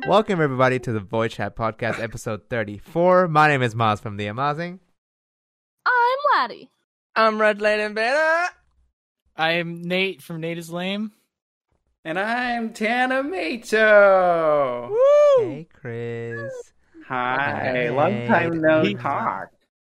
Welcome everybody to the Voice Chat Podcast, episode 34. My name is Maz from The Amazing. I'm Laddie. I'm Red Lane Beta. I'm Nate from Nate is Lame. And I'm Tanamato. Woo! Hey, Chris. Hi. Hey. Long time no talk.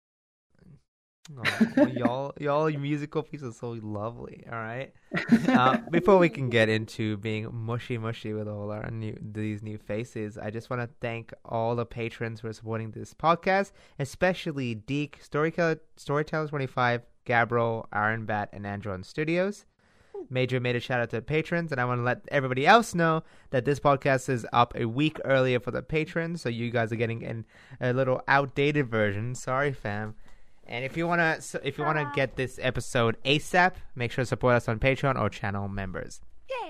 Oh, y'all musical pieces are so lovely. All right. Before we can get into being mushy with all our these new faces, I just want to thank all the patrons who are supporting this podcast, especially Deke, Storyteller 25, Gabriel, Iron Bat, and Andron Studios. Made a shout out to the patrons, and I want to let everybody else know that this podcast is up a week earlier for the patrons, so you guys are getting a little outdated version. Sorry, fam. And if you wanna get this episode ASAP, make sure to support us on Patreon or channel members. Yeah.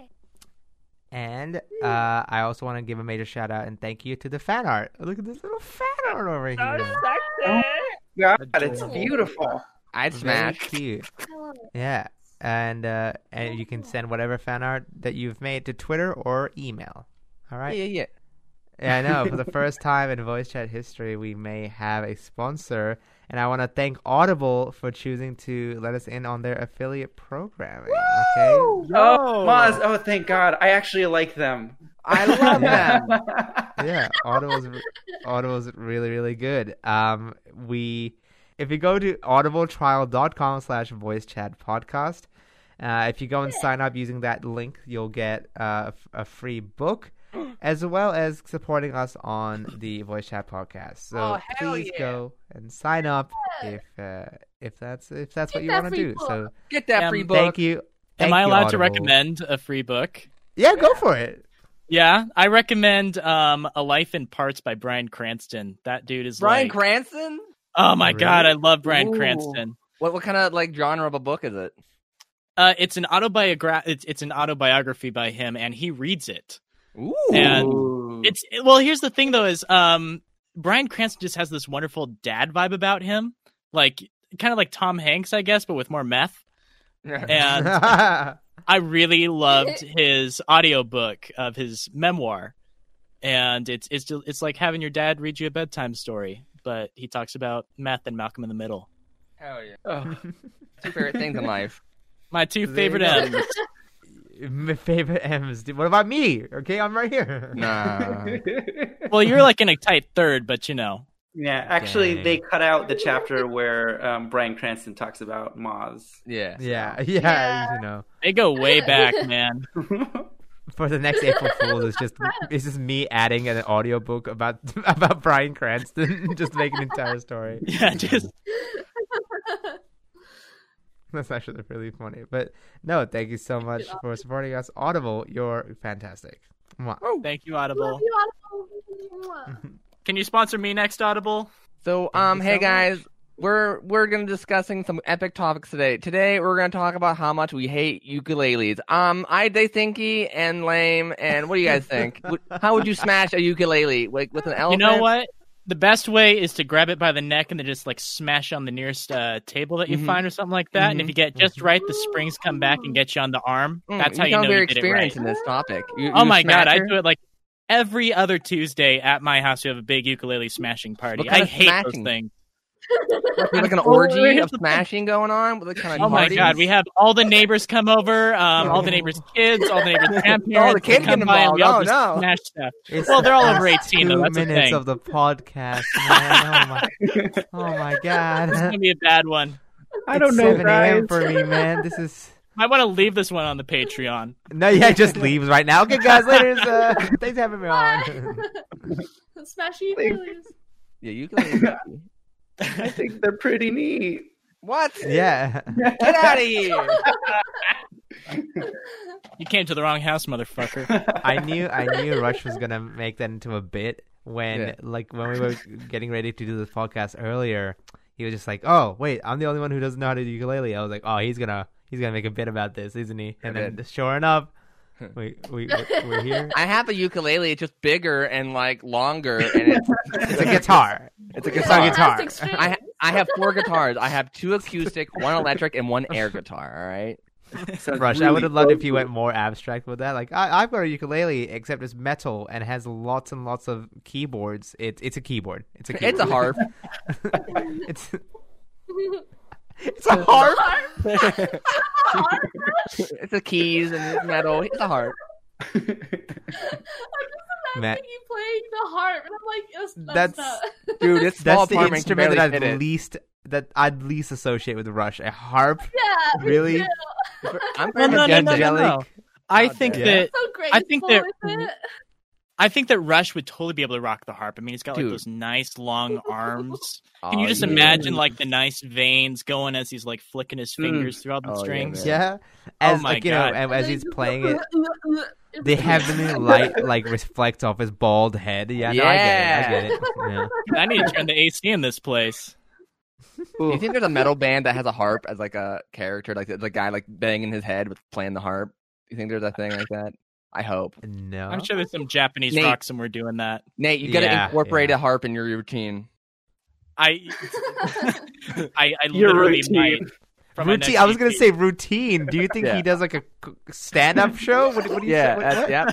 And I also want to give a major shout out and thank you to the fan art. Look at this little fan art over here. Oh, God, it's beautiful. I'd Very smash. cute. I love it. Yeah. And you can send whatever fan art that you've made to Twitter or email. All right? Yeah. Yeah, I know. For the first time in Voice Chat history, we may have a sponsor. And I want to thank Audible for choosing to let us in on their affiliate programming. Okay? Oh, Maz. Oh, thank God. I actually like them. I love them. Yeah, Audible's really, really good. If you go to audibletrial.com/voicechatpodcast, if you go and sign up using that link, you'll get a free book, as well as supporting us on the Voice Chat Podcast. So please go and sign up if that's what you want to do. book. So Get that free book. thank you. Am Thank I you, allowed to Audible. recommend a free book? Yeah, go for it. Yeah, I recommend A Life in Parts by Bryan Cranston. That dude is Bryan like... Cranston? Oh my Really? God, I love Bryan Ooh. Cranston. What kind of genre of a book is it? It's an autobiography by him, and he reads it. Ooh. And here's the thing though is Bryan Cranston just has this wonderful dad vibe about him, like kind of like Tom Hanks, I guess, but with more meth. And I really loved his audiobook of his memoir, and it's like having your dad read you a bedtime story, but he talks about meth and Malcolm in the Middle. Hell yeah. Oh. Two favorite things in life. My two favorite There you M's. My favorite M's. What about me? Okay, I'm right here. Nah. Well, you're like in a tight third, but you know. Yeah, actually, Dang. they cut out the chapter where Bryan Cranston talks about Maz. Yeah. Yeah, Yeah. you know. They go way back, man. For the next April Fool's, it's just me adding an audiobook about Bryan Cranston, just make an entire story. Yeah, just That's actually really funny. But no, thank you so much for supporting us. Audible, you're fantastic. Mwah. thank you, Audible. Love you, Audible. Can you sponsor me next, Audible? So, Thank you hey so guys, we're gonna be discussing some epic topics today. Today we're gonna talk about how much we hate ukuleles. They stinky and lame. And what do you guys think? How would you smash a ukulele? Like with an You elephant? know what? The best way is to grab it by the neck and then just like smash on the nearest table that you Mhm. find or something like that. And if you get just right, the springs come back and get you on the arm. That's how you sound know very you did it right. experienced in this topic. Oh my God, I smasher? do it like every other Tuesday at my house. We have a big ukulele smashing party. What kind I of hate smashing? those things. There's like an Well, orgy here's of the thing. smashing going on with kind of Oh my parties? God, we have all the neighbors come over, all the neighbors' kids, all the neighbors' grandparents. Oh, the kids they come get by and we all involved. just Oh, no. smash stuff. It's Well, they're all the over last 18 though. 2 That's the minutes thing. of the podcast, man. Oh my God. This is gonna be a bad one. I don't It's know, 7 a.m. guys. for me, man. This is... I want to leave this one on the Patreon. No, yeah, just leaves right now. Okay, guys, later. Thanks for having me on. Smash ukuleles. Yeah, ukulele. I think they're pretty neat. What? Yeah. Get out of here! You came to the wrong house, motherfucker. I knew Rush was gonna make that into a bit when Yeah. when we were getting ready to do this podcast earlier. He was just like, "Oh, wait, I'm the only one who doesn't know how to do ukulele." I was like, "Oh, he's gonna make a bit about this, isn't he?" And then, sure enough, we're here. I have a ukulele. It's just bigger and like longer, and It's a guitar. It's a It's guitar. a guitar. That's extreme. I have 4 guitars. I have 2 acoustic, 1 electric, and 1 air guitar. All right. Sounds Rush, I really would have loved if close you to went more abstract with that. Like, I've got a ukulele, except it's metal and has lots and lots of keyboards. It's a keyboard. It's a keyboard. It's a harp. It's a harp. It's the keys and it's metal. It's a harp. I'm just Matt- imagining you playing the harp, and I'm like, That's- not. Dude, it's That's small the apartment can instrument barely that I'd least associate with Rush. A harp, Yeah, me really? too. I'm Well, no, no, no, no, angelic. no. I Oh, think damn. that So graceful think that- with it. I think that Rush would totally be able to rock the harp. I mean, he's got like Dude. those nice long arms. Can Oh, you just yeah. imagine like the nice veins going as he's like flicking his fingers through all the Oh, yeah, strings? man. Yeah, as my like you God. know, as he's playing it, It's the like- heavenly light like reflects off his bald head. Yeah, no, I get it. Yeah. I need to turn the AC in this place. Do you think there's a metal band that has a harp as like a character, like the guy like banging his head with playing the harp? Do you think there's a thing like that? I hope. No, I'm sure there's some Japanese Nate. rock somewhere doing that. Nate, you gotta Yeah, incorporate yeah. a harp in your routine. I Your literally routine. might. For my routine. next I was gonna EP. say routine. Do you think Yeah. he does like a stand-up show? What do you Yeah, say?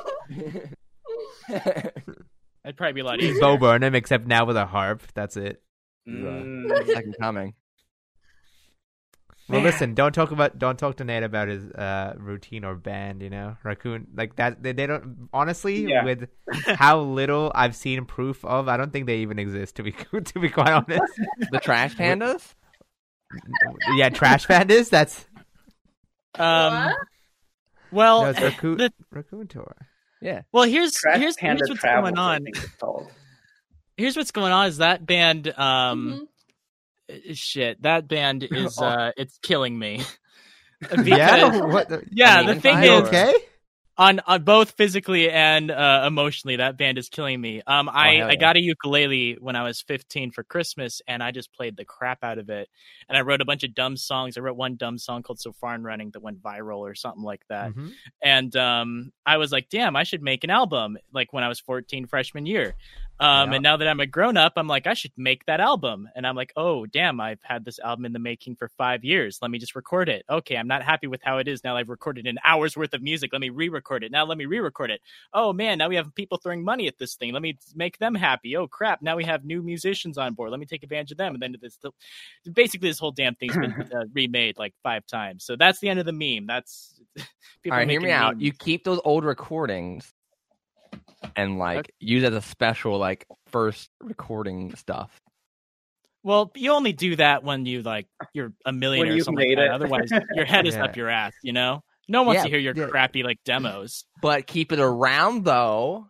It'd probably be a lot easier. Bo Burnham, except now with a harp. That's it. Second coming. Well, listen, don't talk to Nate about his routine or band. You know, Raccoon like that. They don't honestly Yeah. with how little I've seen proof of. I don't think they even exist. To be quite honest. The Trash Pandas? Yeah, Trash Pandas. That's What? Well, no, it's Raccoon the- Raccoon Tour. Yeah. well, here's Trash Panda what's Travels, going I on. think it's called. Here's what's going on is that band Mhm. shit, that band is it's killing me. Because, Yeah. What the, yeah, I mean, the thing are you is okay? on both physically and emotionally, that band is killing me. hell I yeah. got a ukulele when I was 15 for Christmas, and I just played the crap out of it. And I wrote a bunch of dumb songs. I wrote one dumb song called "So Far and Running" that went viral or something like that. Mhm. And I was like, damn, I should make an album. Like when I was 14, freshman year. Yeah. And now that I'm a grown up, I'm like, I should make that album. And I'm like, oh, damn, I've had this album in the making for 5 years. Let me just record it. Okay, I'm not happy with how it is. Now I've recorded an hour's worth of music. Let me re-record it. Now let me re-record it. Oh, man, now we have people throwing money at this thing. Let me make them happy. Oh, crap. Now we have new musicians on board. Let me take advantage of them. And then basically this whole damn thing's been remade like 5 times. So that's the end of the meme. That's people All right, hear me making out. memes. You keep those old recordings and like use as a special like first recording stuff. Well, you only do that when you're a millionaire or you've something like made that. it. Otherwise, your head is Yeah. up your ass, you know? No one wants Yeah, to hear your yeah. crappy like demos. But keep it around though.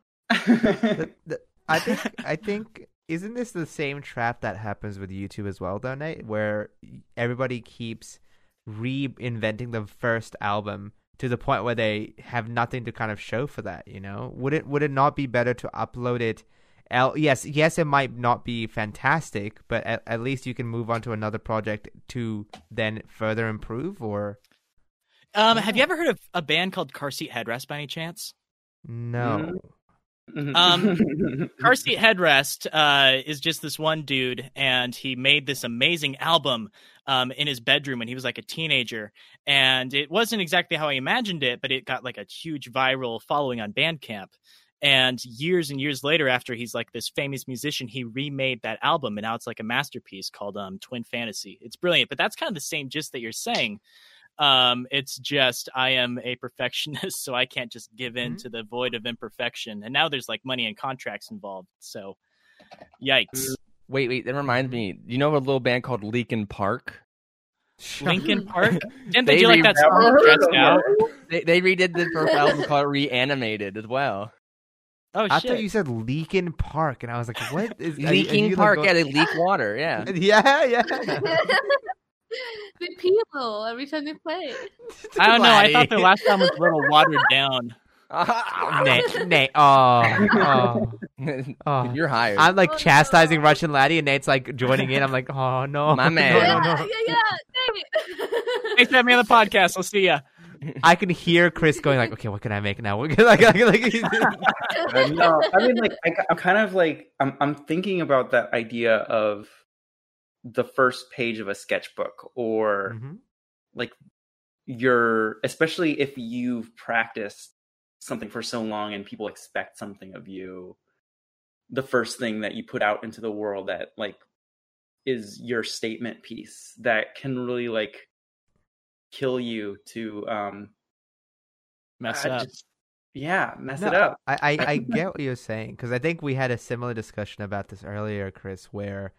I think isn't this the same trap that happens with YouTube as well, though, Nate? Where everybody keeps reinventing the first album to the point where they have nothing to kind of show for that. You know, would it not be better to upload it? Yes, it might not be fantastic, but at least you can move on to another project to then further improve. Or Have you ever heard of a band called Car Seat Headrest by any chance? no. Car Seat Headrest is just this one dude, and he made this amazing album in his bedroom when he was like a teenager. And it wasn't exactly how I imagined it, but it got like a huge viral following on Bandcamp. And years later, after he's like this famous musician, he remade that album, and now it's like a masterpiece called Twin Fantasy. It's brilliant, but that's kind of the same gist that you're saying. It's just I am a perfectionist, so I can't just give in to the void of imperfection. And now there's like money and contracts involved, so yikes. Wait, that reminds me. You know a little band called Linkin Park? Linkin Park? Didn't They they do like that Never song heard Stressed of Out? it. They redid the first album called Reanimated as well. Oh I shit. thought you said Leakin Park, and I was like, "What is Leaking Park? Yeah, they leak water. Yeah. yeah." They pee a little every time they play. I don't know. I Laddie. thought their last album was a little watered down. Nate. Oh. You're hired. I'm like Oh, chastising no. Russian Laddie, and Nate's like joining in. I'm like, oh no, My man. no, Yeah, no, no. yeah. Dang it. Thanks for having me on the podcast. I'll see ya. I can hear Chris going like, okay, what can I make now? No, I mean, like, I'm kind of like, I'm thinking about that idea of the first page of a sketchbook, or Mhm. like, especially if you've practiced something for so long and people expect something of you, the first thing that you put out into the world that like is your statement piece that can really like kill you to Mess up. mess No, it up. I get what you're saying, because I think we had a similar discussion about this earlier, Chris, where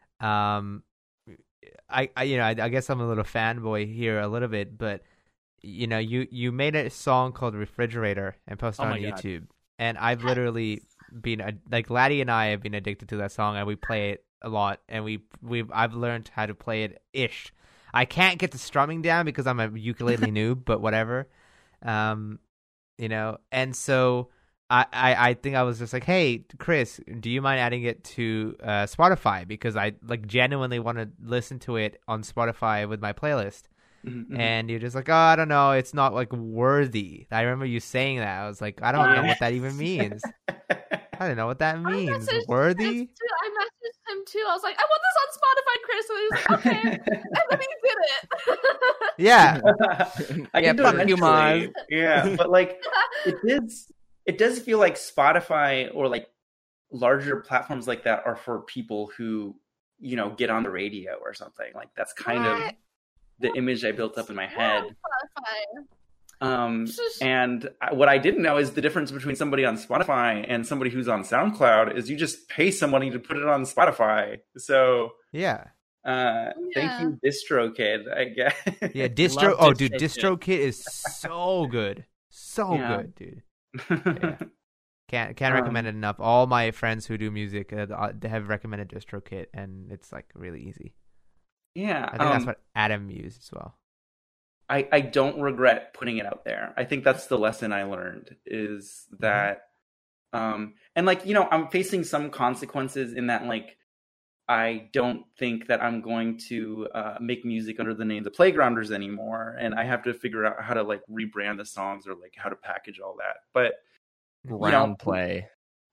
I guess I'm a little fanboy here a little bit, but you made a song called Refrigerator and posted Oh on my God. YouTube, and I've literally been like Laddie and I have been addicted to that song, and we play it a lot, and I've learned how to play it ish. I can't get the strumming down because I'm a ukulele noob, but whatever. And so I think I was just like, hey, Chris, do you mind adding it to Spotify? Because I like genuinely want to listen to it on Spotify with my playlist. Mhm. And you're just like, oh, I don't know, it's not like worthy. I remember you saying that. I was like, I don't know what that even means. I don't know what that means. Worthy? I messaged him too. I was like, I want this on Spotify, Chris. And he was like, okay. And then he did it. Yeah. I Yeah, can do it fuck you, eventually. Maz. Yeah, but like it does feel like Spotify or like larger platforms like that are for people who get on the radio or something. Like that's kind of What? the image I built up in my head. Spotify. And what I didn't know is the difference between somebody on Spotify and somebody who's on SoundCloud is you just pay somebody to put it on Spotify. So Yeah. thank you, DistroKid, I guess. Yeah, Distro. Love Oh, dude, DistroKid. DistroKid is so good. So Yeah. good, dude. Yeah. Can't recommend it enough. All my friends who do music they have recommended DistroKid, and it's like really easy. Yeah. I think that's what Adam used as well. I don't regret putting it out there. I think that's the lesson I learned is that, and like, I'm facing some consequences in that, like, I don't think that I'm going to make music under the name The Playgrounders anymore. And I have to figure out how to like rebrand the songs or like how to package all that. But, Round play.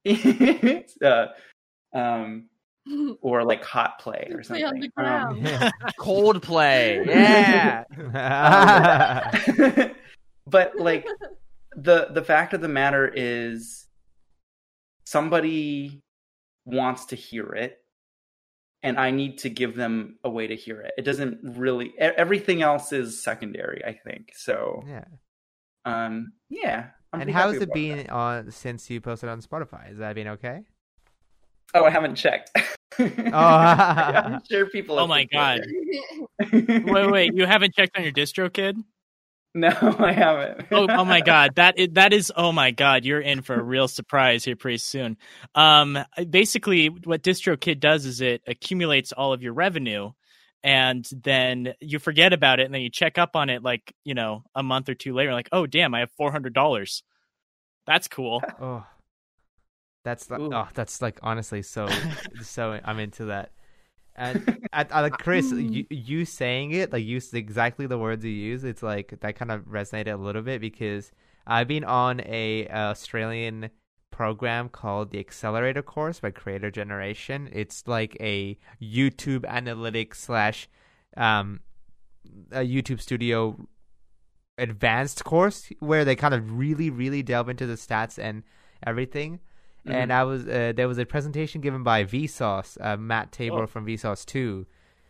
or like hot play or Play on something. the ground. Cold play. Yeah. But like the fact of the matter is somebody wants to hear it and I need to give them a way to hear it. It doesn't really, everything else is secondary, I think. So Yeah. yeah. I'm And pretty how's happy it about been that. on since you posted on Spotify? Has that been okay? Oh, I haven't checked. I'm sure people Oh have my been God. there. Wait, you haven't checked on your DistroKid? No, I haven't. Oh my God, that is oh my God, you're in for a real surprise here pretty soon. Basically, what DistroKid does is it accumulates all of your revenue, and then you forget about it, and then you check up on it like a month or two later, like, oh damn, I have $400. That's cool. Oh, that's like, Ooh. that's like honestly so I'm into that. And I like Chris, you saying it, like use exactly the words you use. It's like that kind of resonated a little bit because I've been on a Australian program called the Accelerator Course by Creator Generation. It's like a YouTube analytics / a YouTube Studio advanced course where they kind of really, really delve into the stats and everything. Mhm. And I was there was a presentation given by Vsauce, Matt Tabor Oh. from Vsauce 2,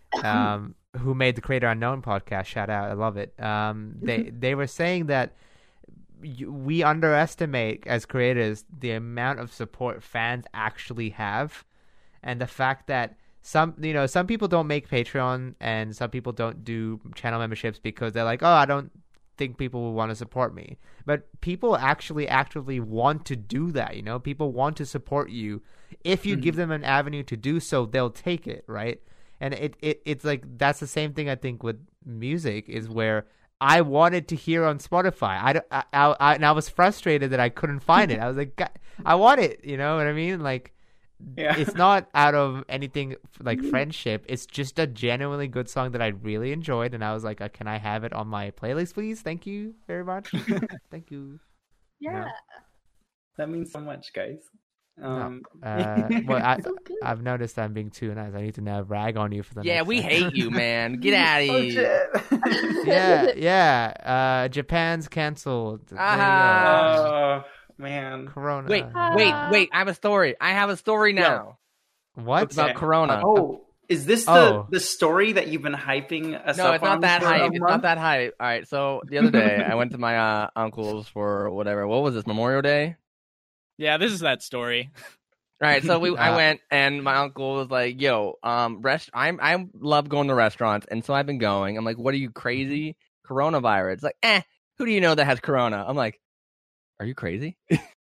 who made the Creator Unknown podcast. Shout out, I love it. They were saying that we underestimate as creators the amount of support fans actually have, and the fact that some people don't make Patreon and some people don't do channel memberships because they're like, oh, I don't think people will want to support me. But people actually actively want to do that. People want to support you. If you give them an avenue to do so, they'll take it, right? And it's like that's the same thing I think with music is where I wanted to hear on Spotify. And I was frustrated that I couldn't find it. I was like, I want it. You know what I mean? Like, Yeah. it's not out of anything like friendship. It's just a genuinely good song that I really enjoyed, and I was like, "Can I have it on my playlist, please? Thank you very much. Thank you." Yeah. That means so much, guys. Um, So good. I've noticed I'm being too nice. I need to now rag on you for the Yeah, next we second. hate you, man. Get out of oh here. shit! Yeah. Japan's canceled. There you Ah. go. Oh man. Corona. Wait. I have a story. I have a story now. What? It's about Corona. Oh, is this Oh. the story that you've been hyping us No, up it's not on that for a hype. It's not month? that hype. All right, so the other day I went to my uncle's for whatever. What was this? Memorial Day. Yeah, this is that story. All right, so I went and my uncle was like, "Yo, I love going to restaurants, and so I've been going. I'm like, what are you crazy? Coronavirus? It's like, who do you know that has corona? I'm like, are you crazy?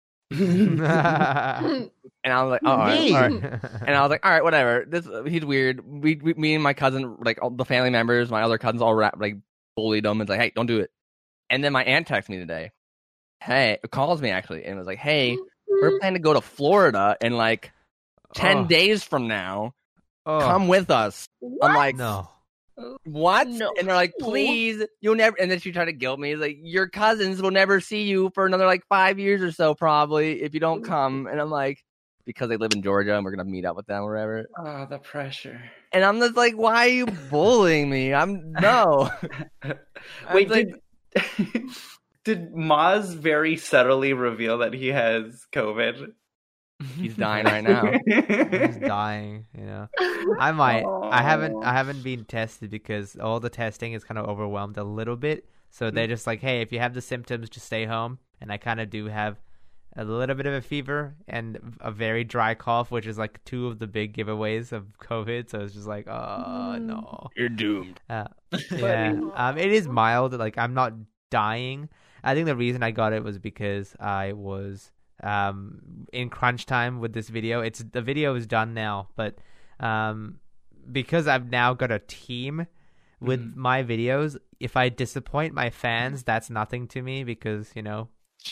And I was like, oh, all right, Me. all right. And I was like, all right, whatever. He's weird. Me and my cousin, like all the family members, my other cousins, all like bullied him. It's like, hey, don't do it. And then my aunt texted me today. Hey, calls me actually, and was like, hey, we're planning to go to Florida in like 10 Oh. days from now. Oh, Come with us. I'm like, no. what? No. And they're like, please, you'll never. And then she tried to guilt me. It's like, your cousins will never see you for another like 5 years or so, probably, if you don't come. And I'm like, because they live in Georgia and we're gonna meet up with them or whatever. Oh, the pressure. And I'm just like, why are you bullying me? No. Wait, like- did Maz very subtly reveal that he has COVID? He's dying right now. He's dying, you know. I might. I haven't been tested because all the testing is kind of overwhelmed a little bit. So they're just like, hey, if you have the symptoms, just stay home. And I kind of do have a little bit of a fever and a very dry cough, which is like two of the big giveaways of COVID. So it's just like, oh no. You're doomed. Yeah. It is mild. Like, I'm not dying. I think the reason I got it was because I was in crunch time with this video. The video is done now, but because I've now got a team with my videos, if I disappoint my fans, that's nothing to me because, you know,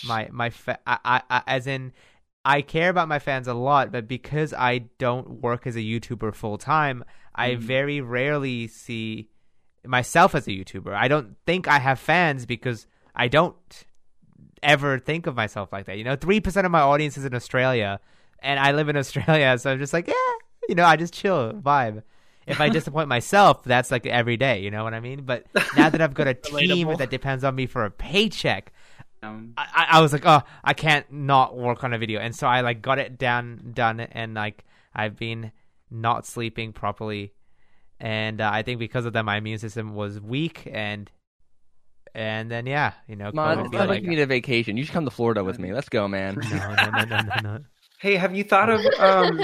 I care about my fans a lot, but because I don't work as a YouTuber full time, I very rarely see myself as a YouTuber. I don't think I have fans because I don't ever think of myself like that. You know, 3% of my audience is in Australia, and I live in Australia, so I'm just like, you know, I just chill, vibe. If I disappoint myself, that's like every day, you know what I mean? But now that I've got a team Relatable. that depends on me for a paycheck, I was like, oh, I can't not work on a video. And so I like got it done, and like I've been not sleeping properly. And I think because of that, my immune system was weak, and then yeah, you know, Mom, COVID it's be not like like, you need a vacation. You should come to Florida with me. Let's go, man. no. Hey, have you thought of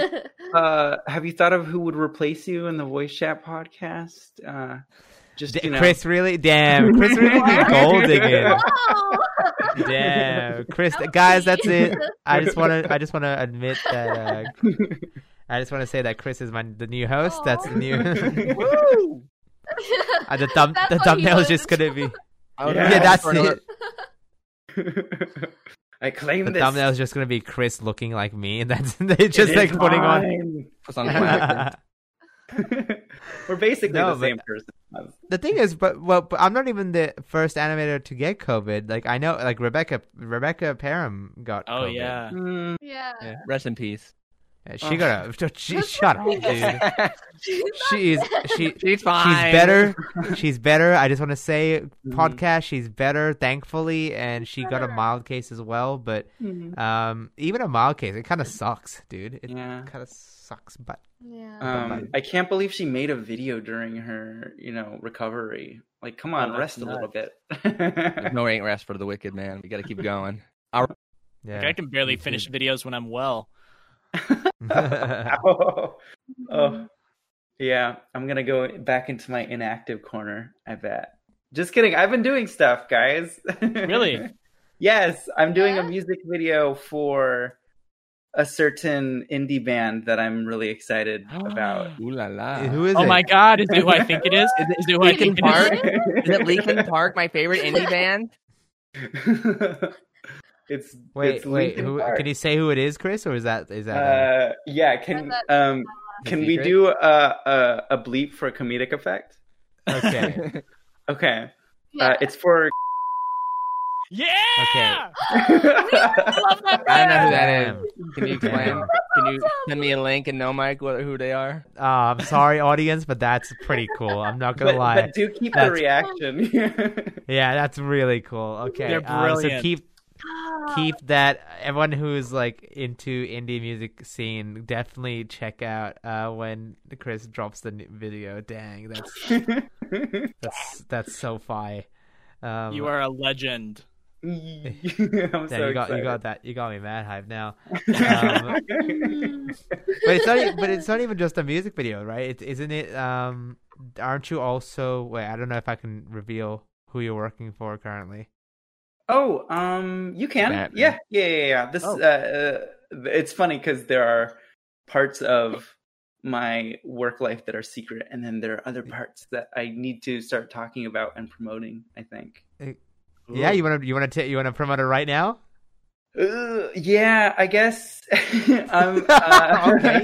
who would replace you in the voice chat podcast? Just you know. Chris really be gold digging. Wow. Damn, Chris, guys, that's it. I just want to admit that. I just want to say that Chris is the new host. That's the new. Woo! The That's what he thumbnail is wanted just to gonna be. I Yeah, that's for another- it. I claim The this. thumbnail is just gonna be Chris looking like me, and that's they just like putting on. for some class. We're basically No, the same person. The thing is, but I'm not even the first animator to get COVID. Like I know, like Rebecca Parham got. Oh COVID. yeah. Yeah. Rest in peace. Yeah, she got a. She shut up, dude. She's She's fine. She's better. She's better. I just want to say, podcast. She's better, thankfully, and she got a mild case as well. But even a mild case, it kind of sucks, dude. It Yeah. kind of sucks. But Yeah. I can't believe she made a video during her, recovery. Like, come on, Oh, rest that's a little bit. There's no ain't rest for the wicked, man. We got to keep going. yeah, Like, I can barely finish videos when I'm well. Oh, yeah. I'm gonna go back into my inactive corner. I bet. Just kidding. I've been doing stuff, guys. Really? Yes, I'm doing Yeah? a music video for a certain indie band that I'm really excited about. Ooh la la. Who is Oh it? my god, is it who I think it is? Is it who I think Linkin it is? Park? Is it Linkin Park, my favorite indie band? it's Wait. Linkin Who? Park. Can you say who it is, Chris, or is that? Yeah. Can That's can A we secret? do a bleep for comedic effect? Okay. Okay. Yeah. It's for Yeah. Okay. I love that I don't know who band. that is. Can you explain? Can you send me a link and know, Mike, who they are? I'm sorry, audience, but that's pretty cool. I'm not gonna lie. But do keep the That's- reaction. Yeah, that's really cool. Okay, They're so brilliant. keep that. Everyone who's like into indie music scene, definitely check out when Chris drops the video. Dang, that's so fire. You are a legend. I'm Yeah, so you got excited. that. You got me mad hype now. But it's not even just a music video, right? Isn't it? Aren't you also? Wait, I don't know if I can reveal who you're working for currently. Oh, you can. Batman. Yeah. This it's funny because there are parts of my work life that are secret, and then there are other parts that I need to start talking about and promoting, I think. Yeah, you want to promote it right now? Yeah, I guess. Okay.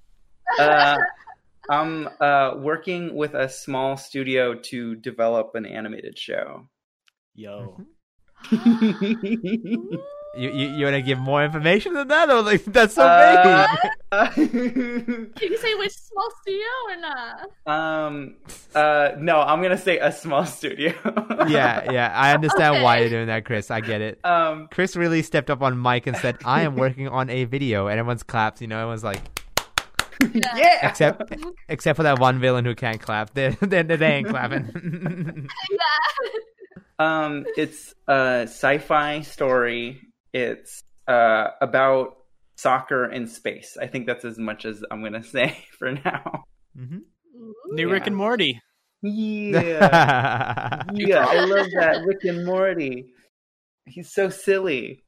I'm working with a small studio to develop an animated show. Yo. You want to give more information than that, or like that's so big? Can you say which small studio or not? No, I'm gonna say a small studio. Yeah, I understand why Okay. you're doing that, Chris. I get it. Um, Chris really stepped up on mic and said, "I am working on a video," and everyone's clapped. Everyone's like, yeah. except for that one villain who can't clap. They ain't clapping. It's a sci-fi story. It's about soccer in space. I think that's as much as I'm gonna say for now. Mhm. New Rick and Morty. Yeah, yeah, I love that Rick and Morty. He's so silly.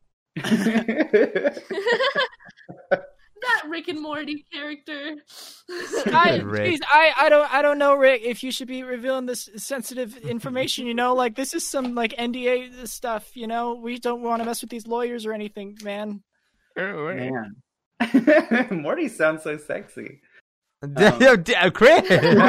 That Rick and Morty character. Rick. I don't know, Rick, if you should be revealing this sensitive information. Like this is some like NDA stuff. We don't want to mess with these lawyers or anything, man. Man, Morty sounds so sexy. Chris.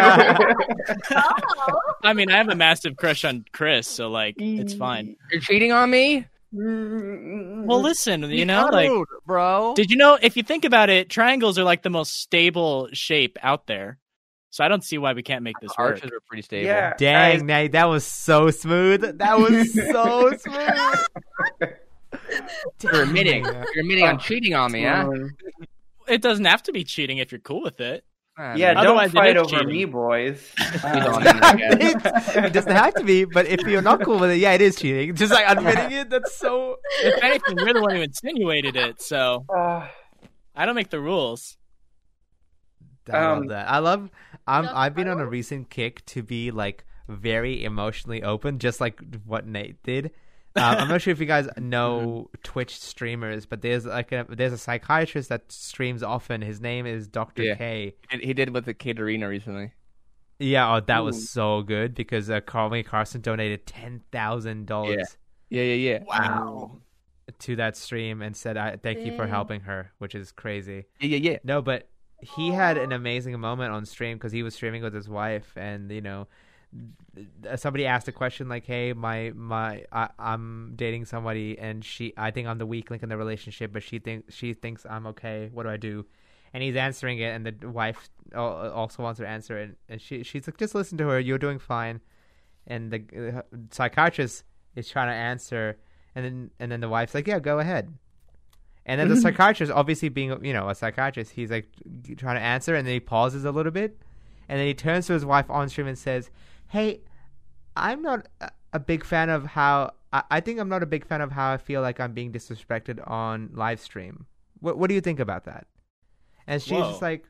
Oh. I mean, I have a massive crush on Chris, so like it's fine. You're cheating on me? Well, listen, like, Rude, bro. did you know if you think about it, triangles are like the most stable shape out there. So I don't see why we can't make this work. Arches are pretty stable. Yeah, guys, Dang, Nate, that was so smooth. That was so smooth. You're admitting. You're admitting on cheating on me, huh? It doesn't have to be cheating if you're cool with it. Yeah, Otherwise, don't it fight is over cheating. me, boys. We don't need that, guys. It doesn't have to be, but if you're not cool with it, yeah, it is cheating. Just like admitting it, that's so. If anything, you're the one who insinuated it, so I don't make the rules. I love that. I've been on a Yep. recent kick to be like very emotionally open, just like what Nate did. I'm not sure if you guys know Twitch streamers, but there's a psychiatrist that streams often. His name is Dr. Yeah. K. He did with the Caterina recently. Yeah, that Ooh. was so good because Carly Carson donated $10,000 Yeah. Wow. to that stream and said, "Thank you for Dang. helping her," which is crazy. Yeah. No, but he had an amazing moment on stream because he was streaming with his wife, and somebody asked a question like, "Hey, I'm dating somebody, and I think I'm the weak link in the relationship, but she thinks I'm okay. What do I do?" And he's answering it, and the wife also wants to answer it, and she's like, "Just listen to her. You're doing fine." And the psychiatrist is trying to answer, and then the wife's like, "Yeah, go ahead." And then the psychiatrist, obviously being a psychiatrist, he's like trying to answer, and then he pauses a little bit, and then he turns to his wife on stream and says, "Hey, I'm not a big fan of how I think I'm not a big fan of how I feel like I'm being disrespected on live stream. What do you think about that?" And she's Whoa. just like,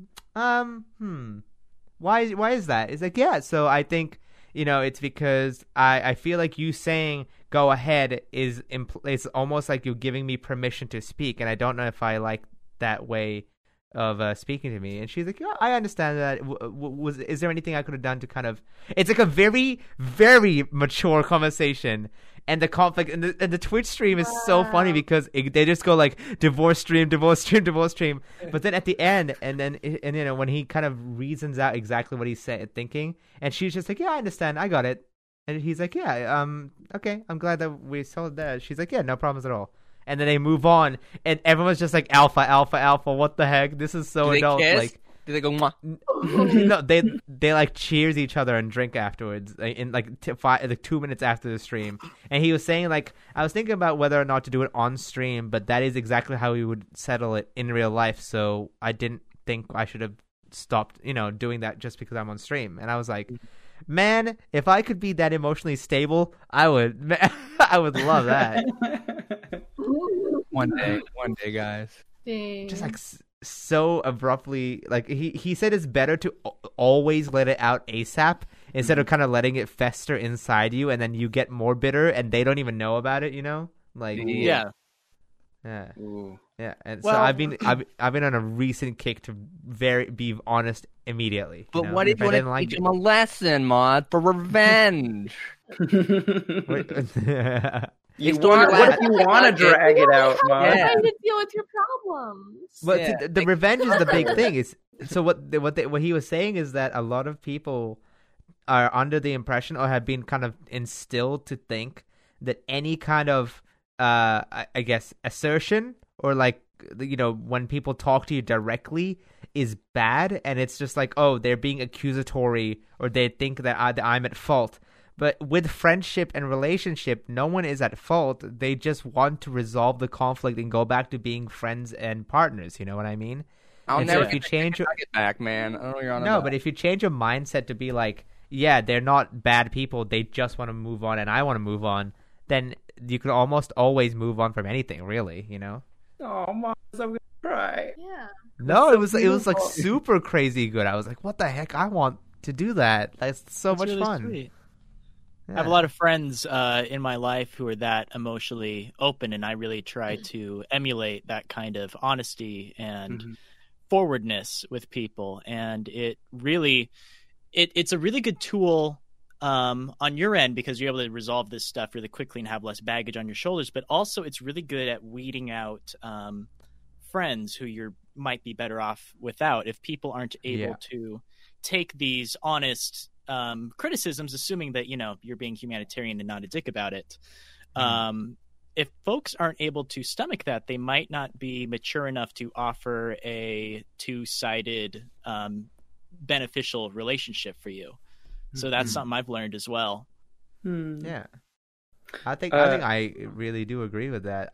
why is that? It's like, yeah, so I think it's because I feel like you saying go ahead is it's almost like you're giving me permission to speak, and I don't know if I like that way of speaking to me. And she's like, yeah, I understand that. Is there anything I could have done to kind of? It's like a very, very mature conversation, and the conflict and the Twitch stream is so funny because they just go like divorce stream, but then at the end, when he kind of reasons out exactly what he's thinking, and she's just like, yeah, I understand, I got it. And he's like, yeah, okay, I'm glad that we sold that. She's like, yeah, no problems at all. And then they move on, and everyone's just like, alpha, alpha, alpha. What the heck? This is so Do they adult. kiss? Like, Do they go? Mwah? no, they like cheers each other and drink afterwards in like 2 minutes after the stream. And he was saying like, I was thinking about whether or not to do it on stream, but that is exactly how we would settle it in real life. So I didn't think I should have stopped, doing that just because I'm on stream. And I was like, man, if I could be that emotionally stable, I would. I would love that. One day, guys. Dang. Just like so abruptly, like he said it's better to always let it out ASAP instead of kind of letting it fester inside you, and then you get more bitter and they don't even know about it. Like Yeah. yeah. Ooh. Yeah, and Well- so I've been on a recent kick to be honest immediately. But what if If you I want didn't to like teach him a lesson, Mod, for revenge? it. What if you want to drag it out, How Mom? are Yeah. you to deal with your problems? But Yeah. the revenge is the big thing. Is so what he was saying is that a lot of people are under the impression or have been kind of instilled to think that any kind of I guess assertion or like when people talk to you directly is bad, and it's just like, oh, they're being accusatory or they think that I'm at fault. But with friendship and relationship, no one is at fault. They just want to resolve the conflict and go back to being friends and partners. You know what I mean? I'll And so never if you change your get back, man. I don't know what you're on no, about. but if you change your mindset to be like, yeah, they're not bad people. They just want to move on, and I want to move on. Then you can almost always move on from anything, really. Oh, Mom, I'm gonna cry. Yeah. No, so it was like beautiful. super crazy good. I was like, what the heck? I want to do that. That's so It's much really fun. sweet. Yeah. I have a lot of friends in my life who are that emotionally open, and I really try to emulate that kind of honesty and Mhm. forwardness with people. And it really, it's a really good tool on your end because you're able to resolve this stuff really quickly and have less baggage on your shoulders. But also, it's really good at weeding out friends who you might be better off without if people aren't able Yeah. to take these honest criticisms, assuming that you're being humanitarian and not a dick about it. If folks aren't able to stomach that, they might not be mature enough to offer a two-sided beneficial relationship for you. So that's something I've learned as well. Yeah, I think Uh, I really do agree with that.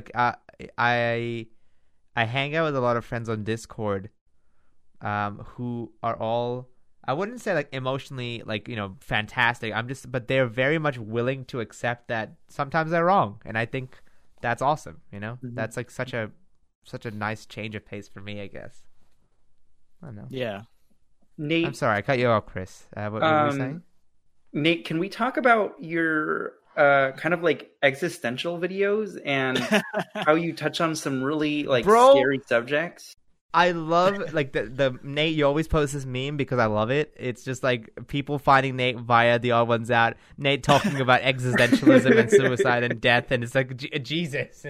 I hang out with a lot of friends on Discord, who are all, I wouldn't say like emotionally like fantastic. But they're very much willing to accept that sometimes they're wrong, and I think that's awesome. That's like such a nice change of pace for me, I guess. I don't know. Yeah. Nate, I'm sorry, I cut you off, Chris. What were you saying? Nate, can we talk about your kind of like existential videos and how you touch on some really like Bro. scary subjects? I love like the Nate. You always post this meme because I love it. It's just like people finding Nate via the Odd Ones Out. Nate talking about existentialism and suicide and death, and it's like Jesus.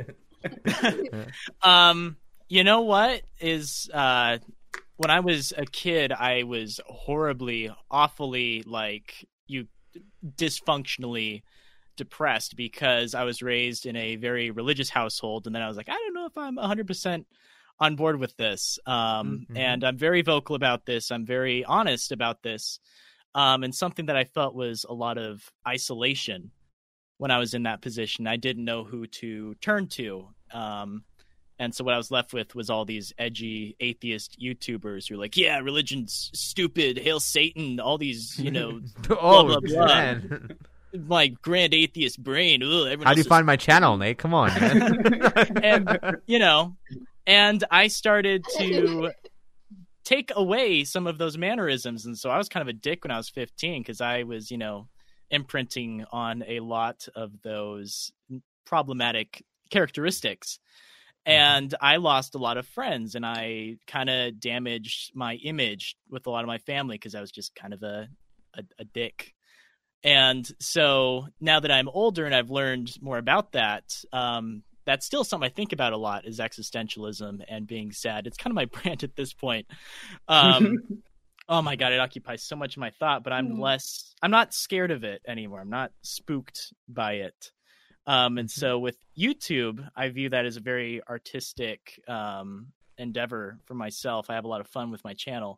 You know what is when I was a kid, I was horribly, awfully dysfunctionally depressed because I was raised in a very religious household, and then I was like, I don't know if I'm 100% on board with this. And I'm very vocal about this. I'm very honest about this. And something that I felt was a lot of isolation when I was in that position. I didn't know who to turn to. And so what I was left with was all these edgy atheist YouTubers who were like, yeah, religion's stupid, hail Satan, all these, Oh blah, blah. man! my grand atheist brain. Ugh, everyone How do you else is find my channel, Nate? Come on, man. and I started to take away some of those mannerisms. And so I was kind of a dick when I was 15 because I was, imprinting on a lot of those problematic characteristics. And I lost a lot of friends, and I kind of damaged my image with a lot of my family because I was just kind of a dick. And so now that I'm older and I've learned more about that, that's still something I think about a lot is existentialism and being sad. It's kind of my brand at this point. A Oh my god, it occupies so much of my thought, but I'm not scared of it anymore. I'm not spooked by it. And so with YouTube, I view that as a very artistic endeavor for myself. I have a lot of fun with my channel.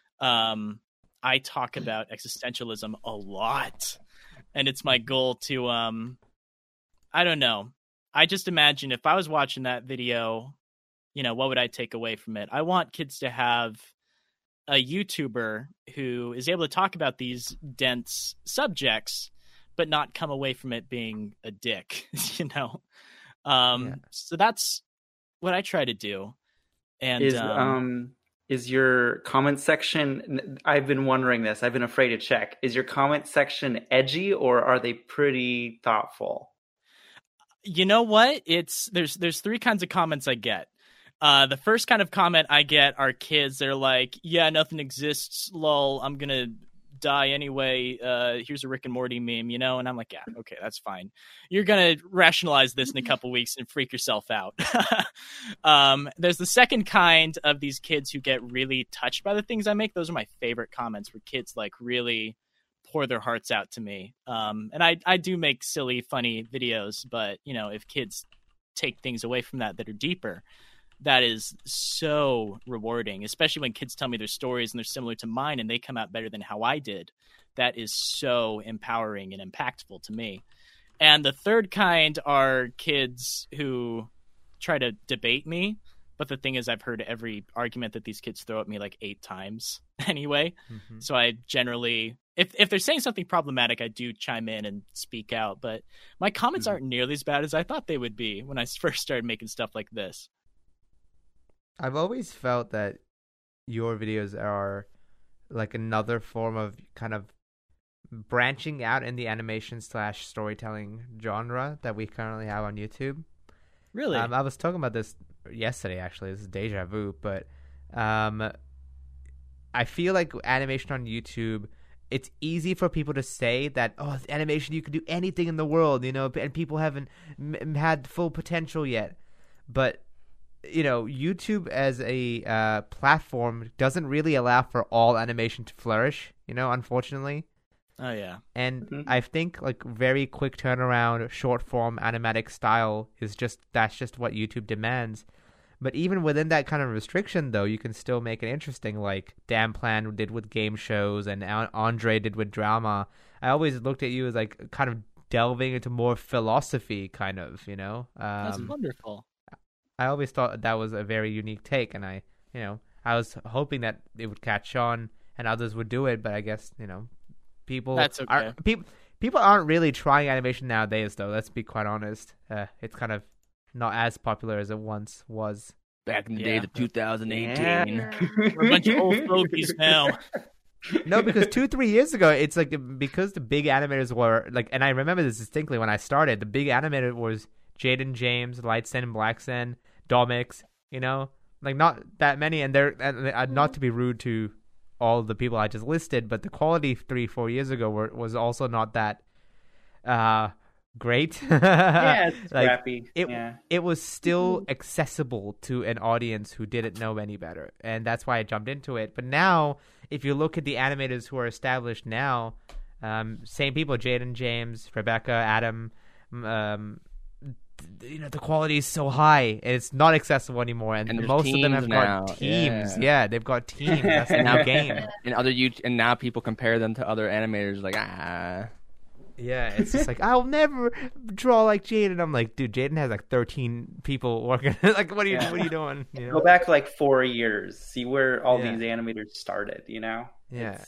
I talk about existentialism a lot, and it's my goal to I don't know. I just imagine if I was watching that video, what would I take away from it? I want kids to have a YouTuber who is able to talk about these dense subjects, but not come away from it being a dick, So that's what I try to do. And is your comment section? I've been wondering this. I've been afraid to check. Is your comment section edgy, or are they pretty thoughtful? You know what? There's three kinds of comments I get. The first kind of comment I get are kids. They're like, "Yeah, nothing exists. Lol. I'm gonna die anyway. Here's a Rick and Morty meme, And I'm like, yeah, okay, that's fine. You're gonna rationalize this in a couple weeks and freak yourself out. There's the second kind of these kids who get really touched by the things I make. Those are my favorite comments, where kids like really pour their hearts out to me. And I do make silly, funny videos, but if kids take things away from that are deeper, that is so rewarding, especially when kids tell me their stories and they're similar to mine and they come out better than how I did. That is so empowering and impactful to me. And the third kind are kids who try to debate me. But the thing is, I've heard every argument that these kids throw at me like 8 times anyway. Mm-hmm. So I generally, if they're saying something problematic, I do chime in and speak out. But my comments aren't nearly as bad as I thought they would be when I first started making stuff like this. I've always felt that your videos are like another form of kind of branching out in the animation / storytelling genre that we currently have on YouTube. Really? I was talking about this yesterday, actually. This is deja vu, but I feel like animation on YouTube, it's easy for people to say that, animation, you can do anything in the world, and people haven't had full potential yet. But YouTube as a platform doesn't really allow for all animation to flourish, unfortunately. Oh, yeah. And I think like very quick turnaround, short form animatic style that's just what YouTube demands. But even within that kind of restriction, though, you can still make it interesting, like Dan Plan did with game shows and Andre did with drama. I always looked at you as like kind of delving into more philosophy, kind of, That's wonderful. I always thought that was a very unique take, and I was hoping that it would catch on and others would do it, but I guess, people That's okay. People aren't really trying animation nowadays, though. Let's be quite honest. It's kind of not as popular as it once was. Back in the days of 2018. Yeah. We're a bunch of old fogies now. No, because 2-3 years ago, it's like because the big animators were like, and I remember this distinctly when I started. The big animator was Jaden James, Lightsen, Blacksen, Domix. Like not that many, and they're not to be rude to all the people I just listed, but the quality 3-4 years ago was also not that great. Yeah, it's like, crappy. It was still accessible to an audience who didn't know any better, and that's why I jumped into it. But now, if you look at the animators who are established now, same people, Jaden James, Rebecca, Adam, the quality is so high, and it's not accessible anymore. And most of them have got teams. Yeah, they've got teams. That's the new game. And now people compare them to other animators, like Yeah, it's just like, I'll never draw like Jaden. I'm like, dude, Jaden has like 13 people working. Like, what are you doing? Go back like 4 years, see where all these animators started. Yeah.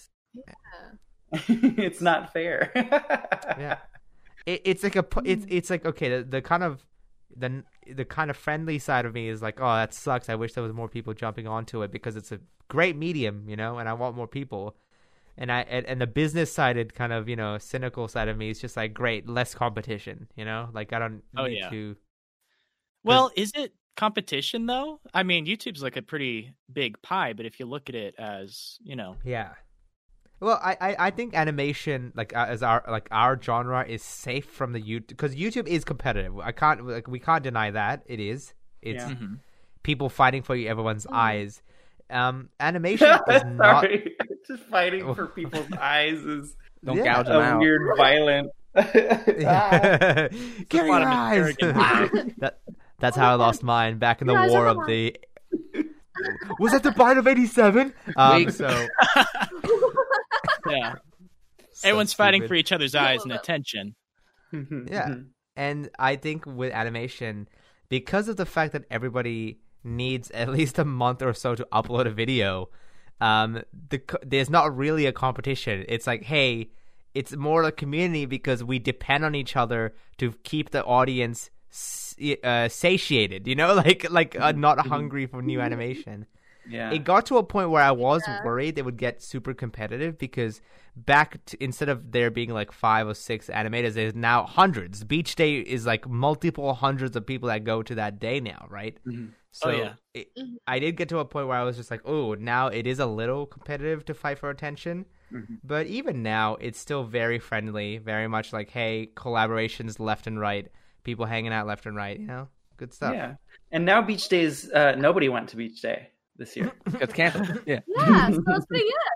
It's not fair. Yeah. It's like it's like, okay, the kind of friendly side of me is like, oh, that sucks. I wish there was more people jumping onto it because it's a great medium, and I want more people. And the business sided kind of, cynical side of me is just like, great, less competition, like I don't need to. Well, is it competition though? I mean, YouTube's like a pretty big pie, but if you look at it as, Yeah. Well, I think animation as our genre is safe from the YouTube, because YouTube is competitive. We can't deny that it is. It's people fighting for everyone's eyes. Animation is not. Sorry, just fighting for people's eyes is Don't Yeah. gouge them a out. weird, violent. Give me your eyes. That's how I lost mine back in the Your eyes war are of mine. the. Was that the Bite of '87? Wait. So Yeah. so Everyone's fighting stupid. for each other's eyes and attention. Yeah. And I think with animation, because of the fact that everybody needs at least a month or so to upload a video, there's not really a competition. It's like, hey, it's more a community because we depend on each other to keep the audience satiated. You know, not hungry for new animation. Yeah. It got to a point where I was Yeah. worried they would get super competitive because instead of there being like 5 or 6 animators, there's now hundreds. Beach Day is like multiple hundreds of people that go to that day now, right? Mhm. So yeah. I did get to a point where I was just like, oh, now it is a little competitive to fight for attention. Mhm. But even now, it's still very friendly, very much like, hey, collaborations left and right, people hanging out left and right, you know? Good stuff. Yeah. And now Beach Days, nobody went to Beach Day this year. It's canceled. Yeah. Yeah, so it's pretty good.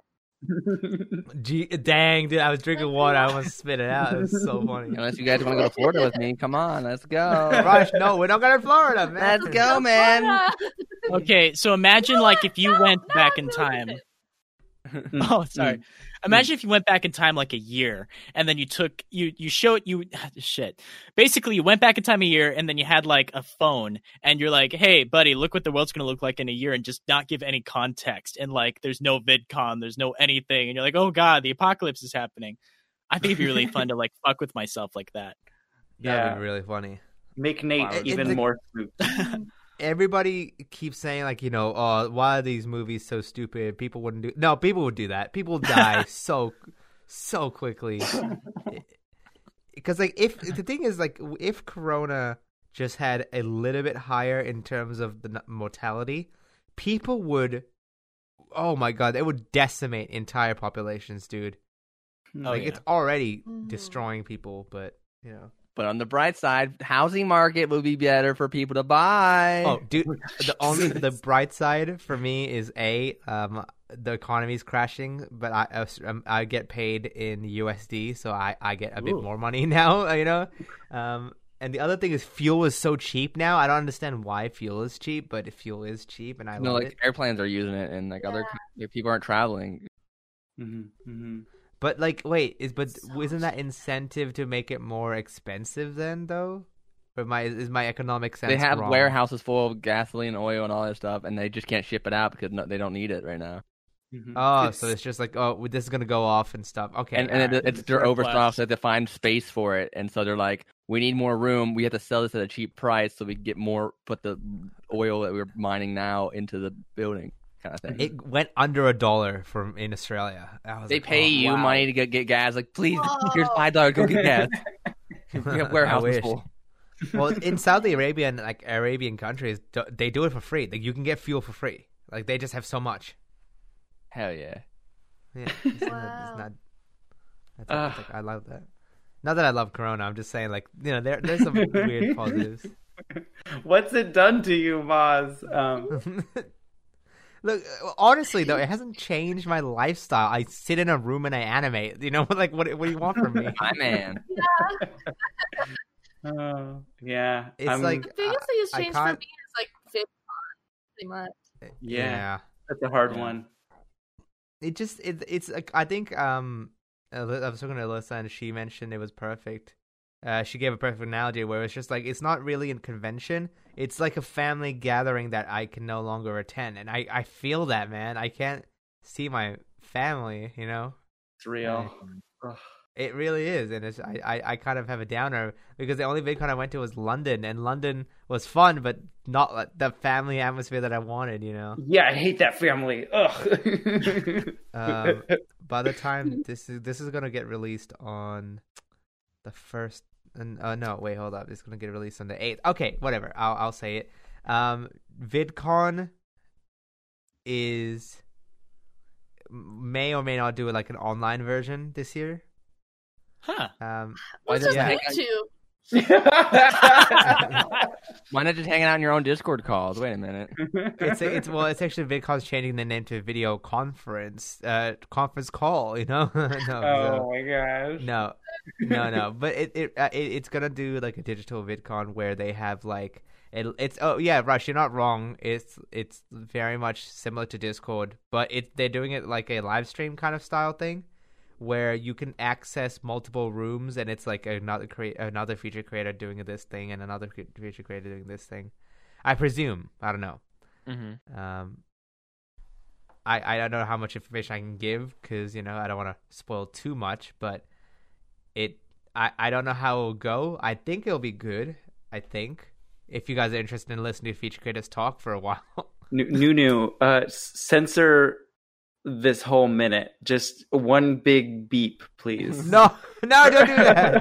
Dang, dude, I was drinking water. I almost spit it out. It was so funny. Unless you guys want to go to Florida with me, come on, let's go. Rush, no, we're not going to Florida, man. Let's go, man. Okay, so imagine like if you went back in no, time. no. Oh, sorry. Imagine if you went back in time like a year, and then you shit. Basically, you went back in time a year, and then you had like a phone, and you're like, "Hey, buddy, look what the world's gonna look like in a year," and just not give any context, and like, there's no VidCon, there's no anything, and you're like, "Oh God, the apocalypse is happening." I think it'd be really fun to like fuck with myself like that. That'd Yeah. be really funny. Make Nate Wow. even It's more spooked. Everybody keeps saying, like, you know, oh, why are these movies so stupid? People wouldn't do. No, people would do that. People die so quickly. Because, like, if the thing is, like, if Corona just had a little bit higher in terms of the mortality, people would. Oh my God, they would decimate entire populations, dude. Oh, Like, yeah. it's already Mhm. destroying people, but you know. But on the bright side, housing market would be better for people to buy. Oh, dude, the bright side for me is the economy's crashing, but I get paid in USD, so I get a bit Ooh. more money now, you know. And the other thing is fuel is so cheap now. I don't understand why fuel is cheap, but fuel is cheap, and I no, love like it. airplanes are using it, and like other if people aren't traveling. But like, wait, So isn't that incentive to make it more expensive then, though? Or is my economic sense They have wrong? warehouses full of gasoline, oil, and all that stuff, and they just can't ship it out because they don't need it right now. Oh, so it's just like, oh, this is gonna go off and stuff. Okay, And alright. it's they're surplus. overstocked, so they have to find space for it, and so they're like, we need more room. We have to sell this at a cheap price so we can get more, put the oil that we're mining now into the building, kind of thing. It went under $1 from in Australia. I was They like, pay oh, you wow. money to get gas. Like, please, here's Oh. $5. Go get gas. We have warehouses wish. full. Well, in Saudi Arabia and like Arabian countries, they do it for free. Like you can get fuel for free. Like they just have so much. Hell yeah. Yeah, it's Wow. not. That's like, I love that. Not that I love Corona. I'm just saying, like, you know, there's some weird positives. What's it done to you, Maz? Look, honestly though, it hasn't changed my lifestyle. I sit in a room and I animate. You know, like what do you want from me? Hi, man. Yeah. It's like The biggest thing that's I changed for me can't- is like VidCon, pretty much. Yeah. That's a hard Yeah. one. It's like, I think I was talking to Alyssa and she mentioned it was perfect. She gave a perfect analogy where it's just like it's not really a convention. It's like a family gathering that I can no longer attend, and I feel that, man. I can't see my family, you know. It's real. Ugh. It really is, and it's I kind of have a downer because the only VidCon I went to was London, and London was fun, but not like the family atmosphere that I wanted, you know. Yeah, I hate that family. Ugh. By the time this is gonna get released on the 1st, and no, wait, hold up, it's gonna get released on the 8th. Okay, whatever, I'll say it. VidCon may or may not do like an online version this year. Huh. Why Let's does just yeah. that- YouTube. Why not just hanging out in your own Discord calls? Wait a minute. It's actually VidCon's changing the name to video conference call. You know? No, my gosh. no. But it's gonna do like a digital VidCon where they have like it's oh yeah, Rush, you're not wrong. It's very much similar to Discord, but they're doing it like a live stream kind of style thing, where you can access multiple rooms, and it's like another feature creator doing this thing and another feature creator doing this thing. I presume. I don't know. Mm-hmm. I don't know how much information I can give because I don't want to spoil too much, but I don't know how it'll go. I think it'll be good. I think if you guys are interested in listening to feature creators talk for a while. Nunu, censor this whole minute. Just one big beep, please. No, don't do that.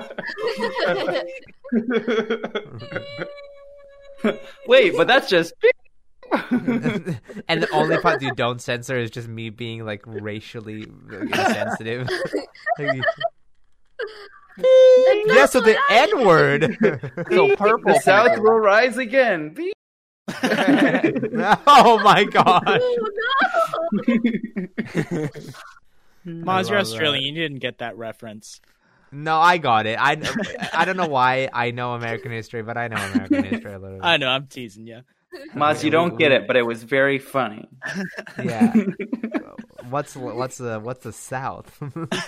Wait, but that's just. And the only part you don't censor is just me being like racially insensitive. Yes, so the N word. So purple. The South will rise again. Beep. Oh my god. Oh, no. Maz, you're Australian. You didn't get that reference. No, I got it. I don't know why I know American history, but I know American history a little bit. I know, I'm teasing you. Maz, you don't get it, but it was very funny. Yeah. What's the South?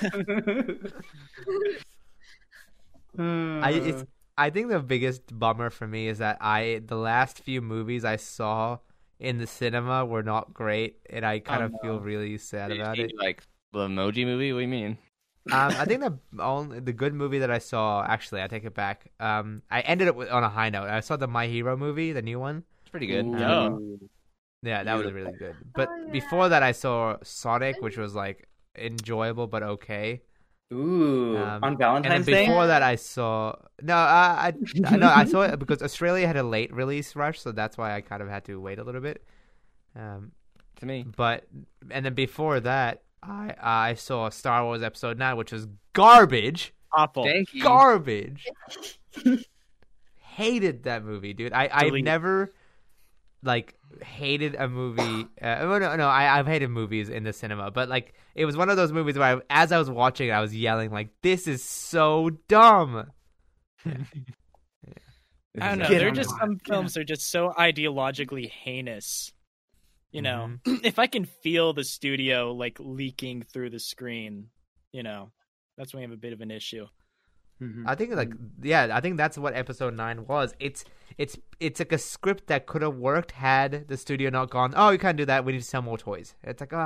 I think the biggest bummer for me is that the last few movies I saw in the cinema were not great, and I kind of feel really sad about it. Like the Emoji Movie? What do you mean? I think the good movie that I saw, actually, I take it back. I ended up on a high note. I saw the My Hero movie, the new one. It's pretty good. Yeah, that was really good. But before that, I saw Sonic, which was like enjoyable but okay. Ooh, on Valentine's Day. Day. Before that, I saw I saw it because Australia had a late release rush, so that's why I kind of had to wait a little bit. To me, and then before that, I saw Star Wars Episode 9, which was garbage. Awful. Thank you. Garbage. Hated that movie, dude. I've never hated a movie. I've hated movies in the cinema, but like it was one of those movies where as I was watching it, I was yelling like, "This is so dumb." Yeah. I don't know. There are just some films that are just so ideologically heinous. If I can feel the studio like leaking through the screen, that's when we have a bit of an issue. I think I think that's what Episode 9 was. It's like a script that could have worked had the studio not gone, "Oh, you can't do that. We need to sell more toys." It's like,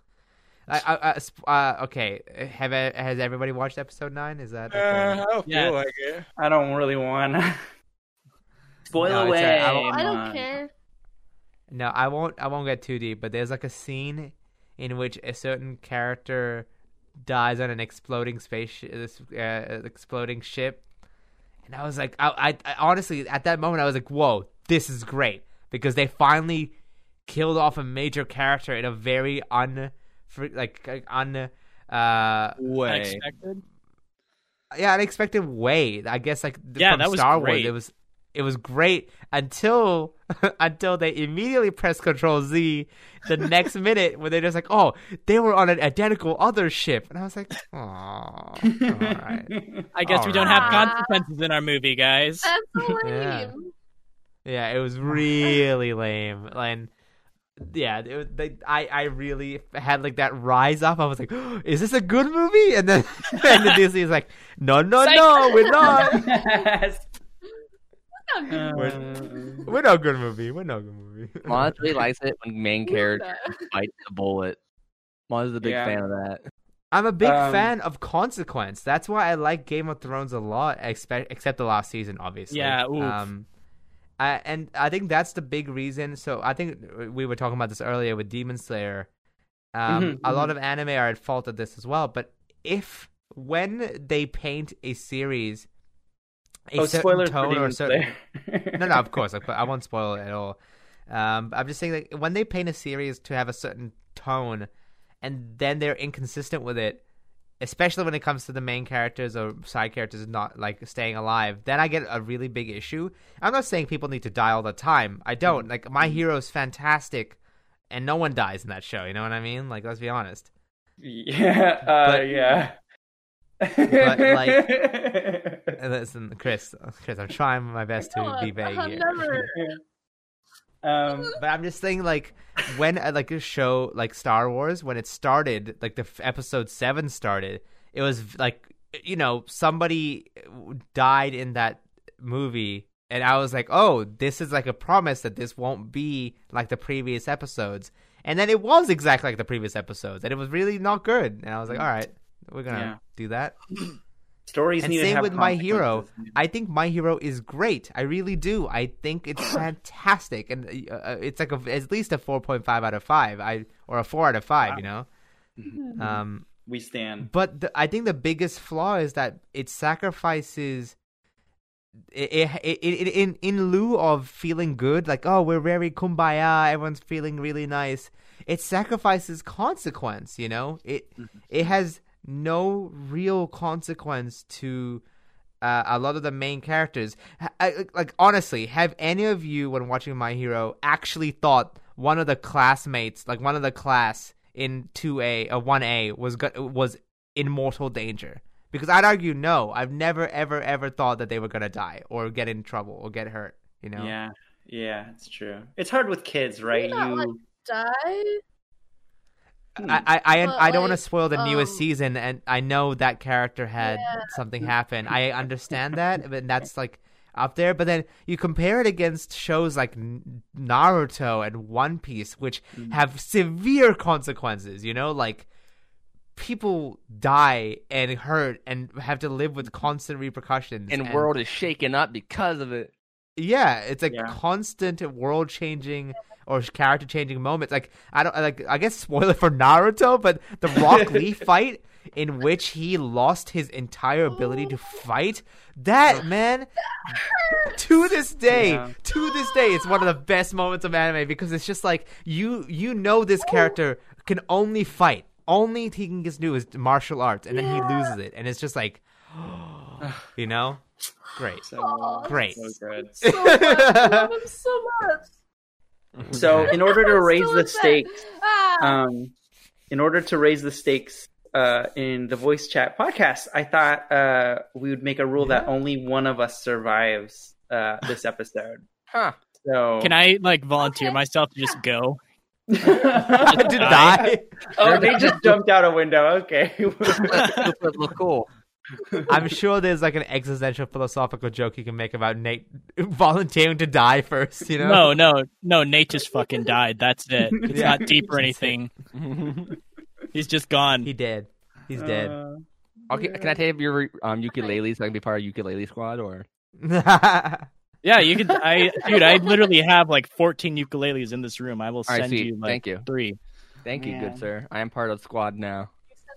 okay. Has everybody watched Episode 9? Is that? Yeah. like it. I don't really want. Spoil away. I don't care. No, I won't get too deep. But there's like a scene in which a certain character dies on an exploding exploding ship, and I was like, I honestly at that moment I was like, whoa, this is great, because they finally killed off a major character in a very unexpected way. I guess from that was Star great. Wars it was great until they immediately pressed Control Z the next minute when they're just like, "Oh, they were on an identical other ship," and I was like, "Oh, all right." I guess we don't have consequences in our movie, guys. That's so lame. Yeah, it was really lame, and yeah, I really had like that rise up. I was like, oh, "Is this a good movie?" And then Disney is like, "No, we're not." We're not a good movie. Maz really likes it when main character bites the bullet. Maz is a big fan of that. I'm a big fan of consequence. That's why I like Game of Thrones a lot, except the last season, obviously. Yeah. Oof. And I think that's the big reason. So I think we were talking about this earlier with Demon Slayer. A lot of anime are at fault of this as well. But when they paint a series certain tone or certain no, of course, I won't spoil it at all. I'm just saying that when they paint a series to have a certain tone, and then they're inconsistent with it, especially when it comes to the main characters or side characters not like staying alive, then I get a really big issue. I'm not saying people need to die all the time. I don't. Like, My Hero's fantastic, and no one dies in that show. You know what I mean? Like, let's be honest. Yeah, yeah. But like, listen, Chris, I'm trying my best to be vague I'm here. never. But I'm just saying, like, when like a show like Star Wars, when it started, like the episode 7 started, it was like, you know, somebody died in that movie, and I was like, oh, this is like a promise that this won't be like the previous episodes. And then it was exactly like the previous episodes, and it was really not good. And I was like, all right, we're gonna do that. Stories And need to same have with My Hero. consequences. I think My Hero is great. I really do. I think it's fantastic, and it's like at least a 4.5 out of 5. Or a 4 out of 5. Wow. You know. Mhm. We stand. But I think the biggest flaw is that it sacrifices. In lieu of feeling good, like, oh, we're very kumbaya, everyone's feeling really nice. It sacrifices consequence. You know. It has no real consequence to a lot of the main characters. Like, honestly, have any of you, when watching My Hero, actually thought one of the classmates, like one of the class in 2A or 1A, was in mortal danger? Because I'd argue no. I've never, ever, ever thought that they were gonna die or get in trouble or get hurt. You know? Yeah, it's true. It's hard with kids, right? Not, like, die. I don't want to like, spoil the newest season, and I know that character had something happen. I understand that, but that's like up there. But then you compare it against shows like Naruto and One Piece, which have severe consequences. You know, like people die and hurt and have to live with constant repercussions, And world is shaken up because of it. Yeah, it's like constant world changing or character changing moments. Like, I guess spoiler for Naruto, but the Rock Lee fight in which he lost his entire ability to fight, that, man, to this day, it's one of the best moments of anime, because it's just like you know this character can only fight. Only thing he can do is martial arts, and then he loses it, and it's just like, you know, great, great, So good. So much. I love him so much. So, in order to raise So the upset. stakes, Ah. in order to raise the stakes in the voice chat podcast, I thought we would make a rule that only one of us survives this episode. Huh. So, Can I like volunteer Okay. myself to just go? to die. Oh, they just jumped out a window. Okay. Look cool. I'm sure there's like an existential philosophical joke you can make about Nate volunteering to die first, you know? No. Nate just fucking died. That's it. It's Yeah. not deep or anything. He's just gone. He did. He's dead. Okay, can I take your ukulele so I can be part of ukulele squad, or? Yeah, you could. Dude, I literally have like 14 ukuleles in this room. I will All right, send sweet. you like Thank you. 3. Thank you, Man. good sir. I am part of the squad now.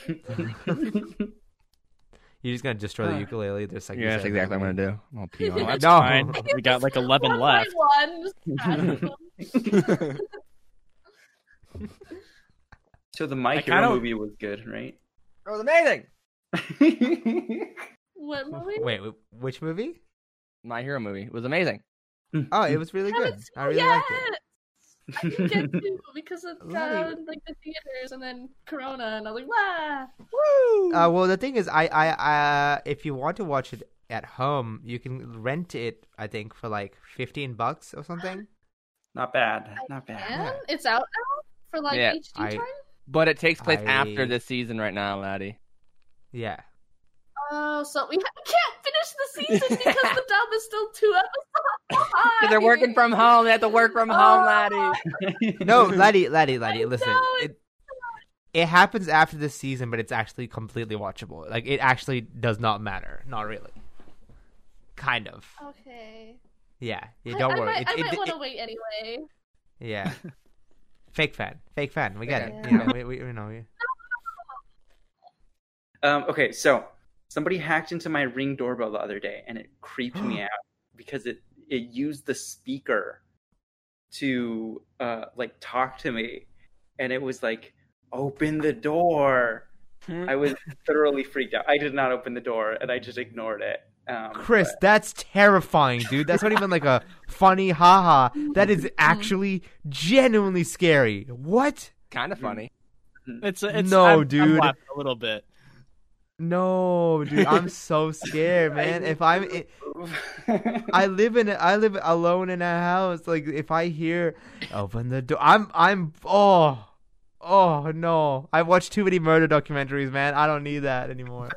You're just gonna destroy the ukulele. Just like you Yeah, that's said. exactly what I'm gonna do. I'll pee on it. That's No. fine. We got like 11 One left. by one, just So the My I Hero kinda- movie was good, right? It was amazing. What movie? Wait, which movie? My Hero movie. It was amazing. Oh, it was really I good. haven't seen I it really yet. liked it. I didn't get to because of Really? like the theaters and then Corona, and I was like, wow. Woo! Well, the thing is, I if you want to watch it at home, you can rent it. I think for like $15 or something. Not bad. Not bad. And it's out now for like Yeah, HD I- time. But it takes place I- after this season right now, laddie. Yeah. Oh, so we can't finish the season because the dub is still 2 episodes behind. They're working from home. They have to work from home, laddie. No, laddie, listen. know It happens after this season, but it's actually completely watchable. Like, it actually does not matter. Not really. Kind of. Okay. Yeah. Don't worry. I might want to wait anyway. Yeah. Fake fan. We get it. Yeah. You know, we know. Okay, so somebody hacked into my Ring doorbell the other day, and it creeped me out because it used the speaker to like talk to me, and it was like, "Open the door," I was thoroughly freaked out. I did not open the door, and I just ignored it. Chris, that's terrifying, dude. That's not even like a funny haha. That is actually genuinely scary. What? Kind of funny. It's No, I'm dude. laughing a little bit. No, dude, I'm so scared, man. If I live alone in a house. Like if I hear open the door, oh no. I've watched too many murder documentaries, man. I don't need that anymore.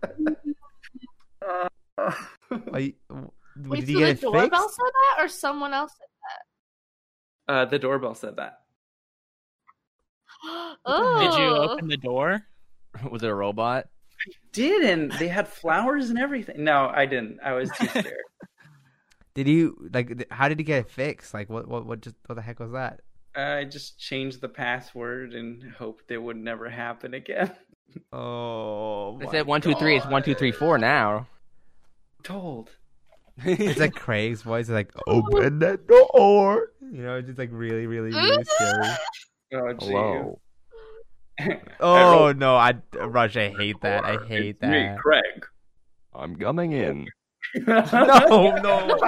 Wait, Did so you get the it doorbell fixed? said that, or someone else said The doorbell said that. that? Oh. Did you open the door? Was it a robot? Did, and they had flowers and everything. No, I didn't. I was too scared. Did you how did you get it fixed? Like what the heck was that? I just changed the password and hoped it would never happen again. Oh, They said 1, 2, 3. It's 1, 2, 3, 4 now. Told. it's like Craig's voice. It's like open that door. You know, it's just like really, really, really scary. Oh, gee. Hello. Oh no, Rush, I hate that. I hate that. Me, Craig. I'm coming in. No.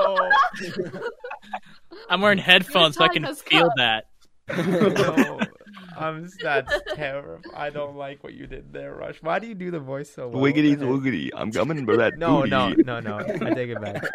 I'm wearing headphones so I time can has feel come. that. No. That's terrible. I don't like what you did there, Rush. Why do you do the voice so well? Wiggity woogity. I'm coming for that No. booty. I take it back.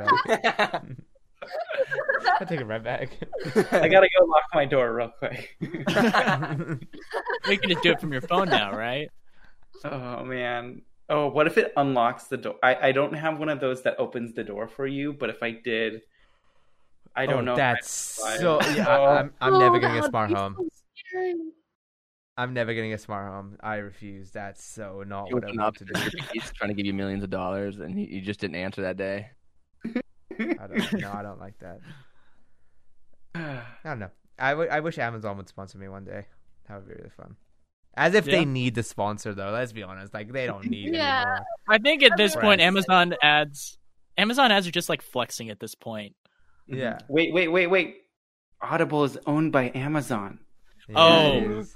I take it right back. I gotta go lock my door real quick. You can just do it from your phone now, right? Oh man. Oh, what if it unlocks the door? I don't have one of those that opens the door for you, but if I did, I don't know. That's so. survive. Yeah, I'm never that getting a would smart be home. so scary. I'm never getting a smart home. I refuse. That's so not He what I opened want up to to do. He's trying to give you millions of dollars, and you just didn't answer that day. I don't like that. I don't know. I wish Amazon would sponsor me one day. That would be really fun. As if they need the sponsor, though. Let's be honest. Like they don't need it Yeah. anymore. I think at this point, Right. Amazon ads are just like flexing at this point. Yeah. Wait. Audible is owned by Amazon. Oh. it is.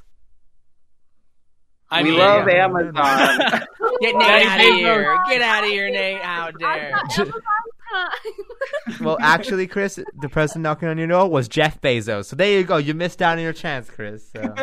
I we mean, love yeah. Amazon. Get Nate Daddy out of Bezos. here! Get out of here, Nate! How dare! Well, actually, Chris, the person knocking on your door was Jeff Bezos. So there you go. You missed out on your chance, Chris. So.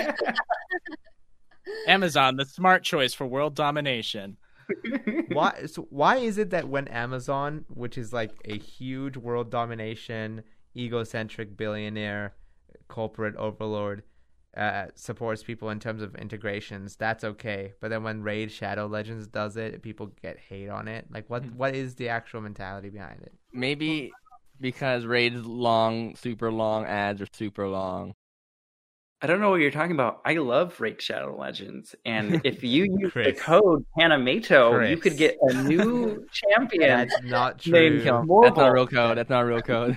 Amazon, the smart choice for world domination. Why is it that when Amazon, which is like a huge world domination, egocentric billionaire, corporate overlord, supports people in terms of integrations, that's okay. But then when Raid Shadow Legends does it, people get hate on it. Like, what is the actual mentality behind it? Maybe because Raid's super long ads are super long. I don't know what you're talking about. I love Raid Shadow Legends, and if you use the Chris. code Panamato, you Chris. could get a new champion. That's not Named true. That's not real code. That's not real code.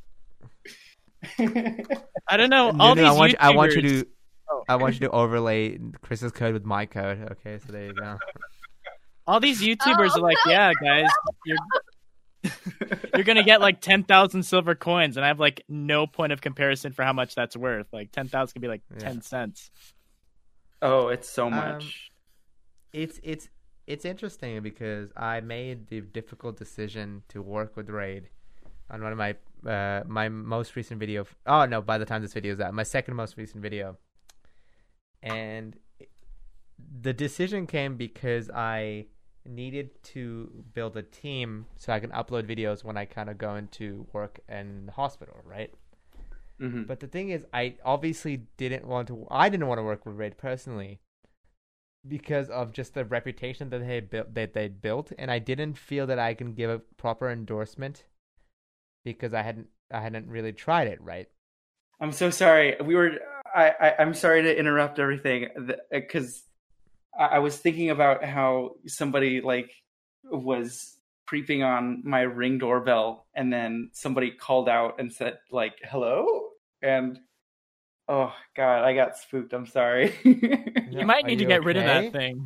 I don't know. No, All no, these I want you YouTubers- to I want you to overlay Chris's code with my code. Okay, so there you go. all these YouTubers Oh, are like, no, yeah, guys, you're gonna get like 10,000 silver coins, and I have like no point of comparison for how much that's worth. Like 10,000 could be like 10 cents. Oh, it's so much. It's interesting because I made the difficult decision to work with Raid on one of my my most recent video. Oh no! By the time this video is out, my second most recent video, and the decision came because I needed to build a team so I can upload videos when I kind of go into work in the hospital, right? Mhm. But the thing is, I obviously didn't want to. I didn't want to work with Raid personally because of just the reputation that they'd built, and I didn't feel that I can give a proper endorsement because I hadn't really tried it, right? I'm so sorry. I'm sorry to interrupt everything because I was thinking about how somebody like was creeping on my Ring doorbell, and then somebody called out and said like "hello," and oh god, I got spooked. I'm sorry. You might need to get rid of that thing.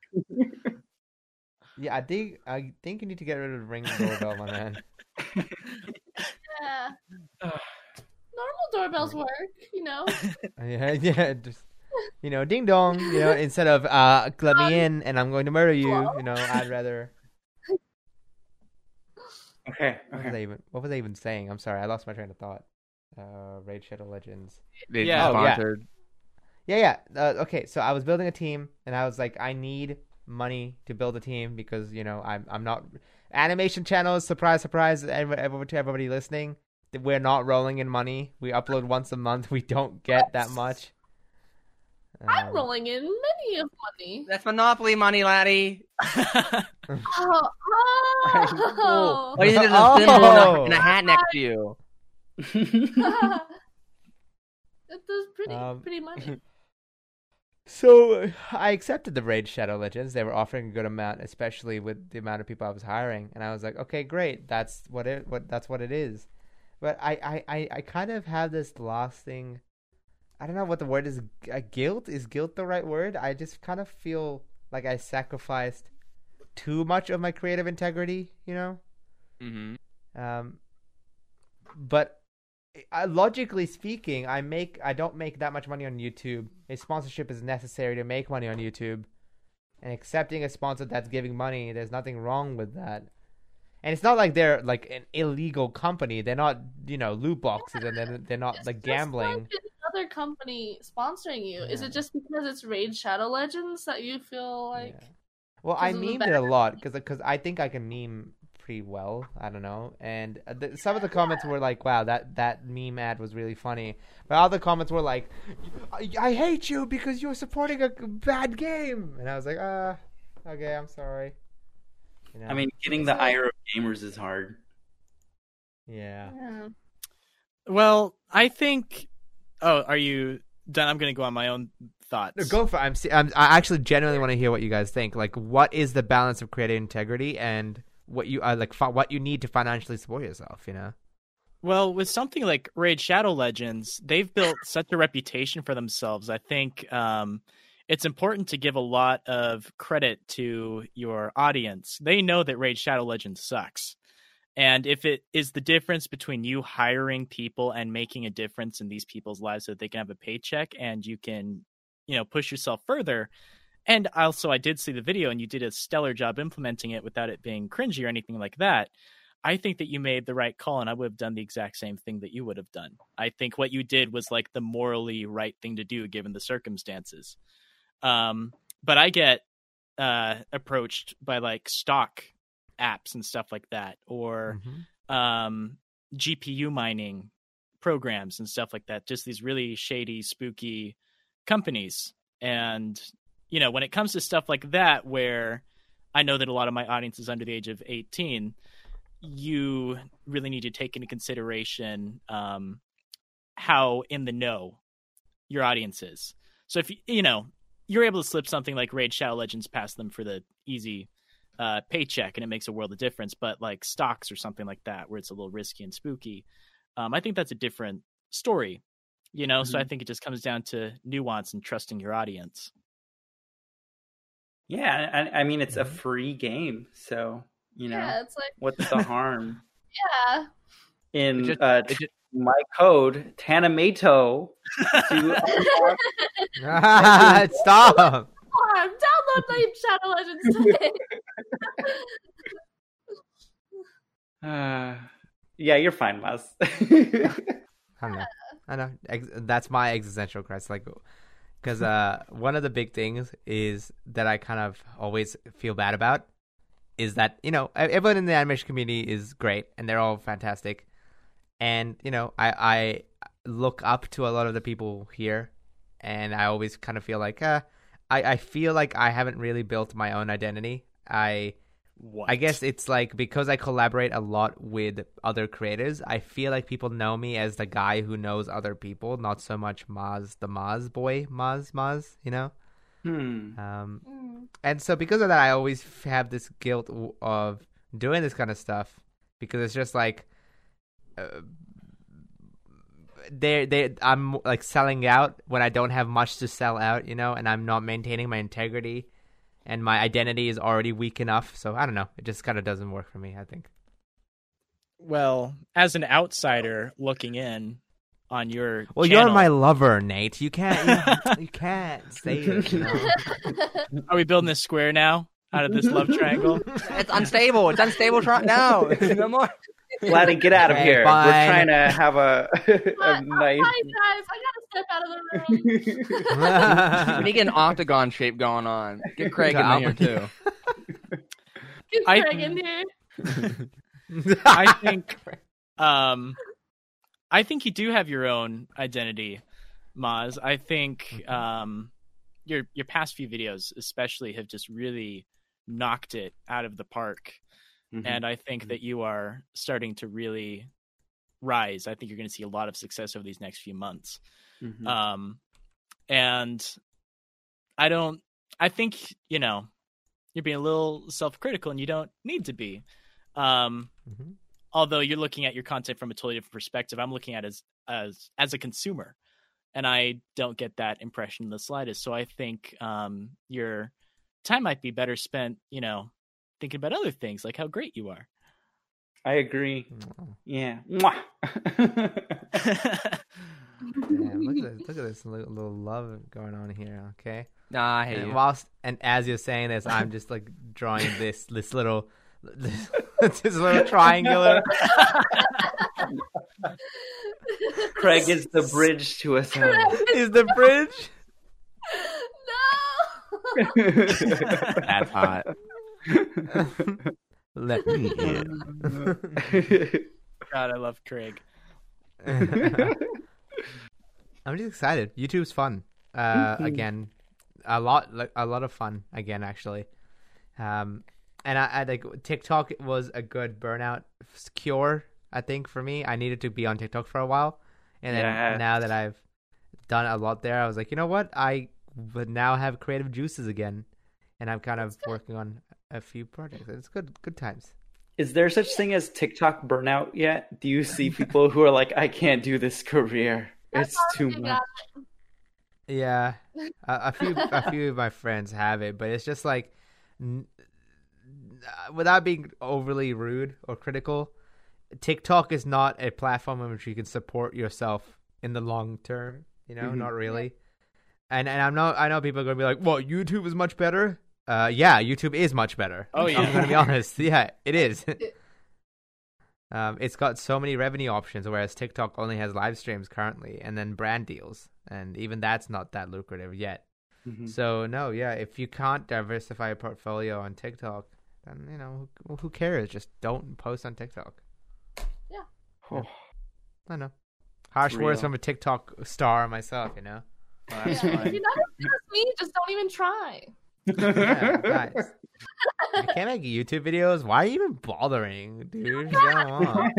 Yeah, I think you need to get rid of the Ring doorbell, my man. Yeah. Normal doorbells work, you know. Yeah. Just ding dong, instead of let me in and I'm going to murder you, I'd rather. Okay. What was I even saying? I'm sorry, I lost my train of thought. Raid Shadow Legends. Yeah. Sponsored. Yeah. Okay, so I was building a team, and I was like, I need money to build a team because I'm not animation channels. Surprise, surprise! To everybody listening, we're not rolling in money. We upload once a month. We don't get that much. I'm rolling in many of money. That's Monopoly money, laddie. Oh. Why is it a symbol in a hat next to you? It does pretty money. So I accepted the Raid Shadow Legends. They were offering a good amount, especially with the amount of people I was hiring, and I was like, okay, great. That's what it is. But I kind of have this lasting. I don't know what the word is. Guilt? Is guilt the right word? I just kind of feel like I sacrificed too much of my creative integrity, Mm-hmm. But logically speaking, I don't make that much money on YouTube. A sponsorship is necessary to make money on YouTube, and accepting a sponsor that's giving money, there's nothing wrong with that. And it's not like they're like an illegal company. They're not, loot boxes, and they're not like gambling. Just like another company sponsoring you. Is it just because it's Raid Shadow Legends that you feel like? Yeah. Well, I memed it a lot because I think I can meme pretty well. I don't know, and some of the comments were like, "Wow, that meme ad was really funny," but other comments were like, "I hate you because you're supporting a bad game," and I was like, okay, I'm sorry." I mean, getting the ire of gamers is hard. Yeah. Well, I think. Oh, are you done? I'm going to go on my own thoughts. Go for it. I actually genuinely want to hear what you guys think. Like, what is the balance of creative integrity and what you what you need to financially support yourself? Well, with something like Raid Shadow Legends, they've built such a reputation for themselves. I think it's important to give a lot of credit to your audience. They know that Raid Shadow Legends sucks. And if it is the difference between you hiring people and making a difference in these people's lives so that they can have a paycheck and you can, push yourself further. And also, I did see the video and you did a stellar job implementing it without it being cringy or anything like that. I think that you made the right call, and I would have done the exact same thing that you would have done. I think what you did was like the morally right thing to do given the circumstances. But I get approached by like stock apps and stuff like that, or GPU mining programs and stuff like that. Just these really shady, spooky companies. And, when it comes to stuff like that, where I know that a lot of my audience is under the age of 18, you really need to take into consideration how in the know your audience is. So if you're able to slip something like Raid Shadow Legends past them for the easy paycheck, and it makes a world of difference. But like stocks or something like that, where it's a little risky and spooky, I think that's a different story. So I think it just comes down to nuance and trusting your audience. Yeah, I mean it's a free game, so it's like, what's the harm? Yeah. In my code Tanamato to stop. Download Raid Shadow Legends today. Yeah, you're fine, Maz. I know. That's my existential crisis. Like, because one of the big things is that I kind of always feel bad about is that, everyone in the animation community is great and they're all fantastic. And, I look up to a lot of the people here, and I always kind of feel like, I feel like I haven't really built my own identity. I guess it's like because I collaborate a lot with other creators, I feel like people know me as the guy who knows other people, not so much Maz, the Maz boy, Maz, And so because of that, I always have this guilt of doing this kind of stuff because it's just like I'm like selling out when I don't have much to sell out, and I'm not maintaining my integrity. And my identity is already weak enough. So I don't know. It just kind of doesn't work for me, I think. Well, as an outsider looking in, on your Well, channel. you're my lover, Nate. You can't you can't say it. You know? Are we building this square now out of this love triangle? It's unstable. It's unstable. No, no more. Laddie, get out of Okay, here. fine. We're trying to have a Hi nice. guys, I gotta step out of the room. We need to get an octagon shape going on. Get Craig in here too. Get I- Craig in here. I think you do have your own identity, Maz. I think your past few videos especially have just really knocked it out of the park. Mhm. And I think that you are starting to really rise. I think you're going to see a lot of success over these next few months. Mhm. And I think, you're being a little self-critical and you don't need to be. Mhm. Although you're looking at your content from a totally different perspective, I'm looking at it as a consumer, and I don't get that impression in the slightest. So I think your time might be better spent, thinking about other things like how great you are. I agree. Oh, Yeah. Mwah. damn, look at this little love going on here. Okay. Nah, I hate And you. and as you're saying this, I'm just like drawing this little this little triangular. Craig is the bridge to us all. Is the bridge? No. That's hot. Let me in. God, I love Craig. I'm just excited. YouTube's fun. Again, a lot of fun again, actually. And I like TikTok was a good burnout cure, I think, for me. I needed to be on TikTok for a while, and then Yeah. now that I've done a lot there, I was like, you know what? I would now have creative juices again, and I'm kind of working on a few projects. It's good times. Is there such thing as TikTok burnout yet? Do you see people who are like, I can't do this career. It's too You much. got Yeah, a few of my friends have it, but it's just like, without being overly rude or critical, TikTok is not a platform in which you can support yourself in the long term. Not really. And I know people are gonna be like, "Well, YouTube is much better." Yeah, YouTube is much better. Oh, yeah. I'm gonna be honest. Yeah, it is. It's got so many revenue options, whereas TikTok only has live streams currently, and then brand deals, and even that's not that lucrative yet. Mhm. So no, yeah, if you can't diversify a portfolio on TikTok, then who cares? Just don't post on TikTok. Oh, I know. Harsh It's words real. from a TikTok star myself, Well, Yeah. that's If fine. you're not as good as me, just don't even try. Yeah, guys. You can't make YouTube videos. Why are you even bothering, dude? Come on.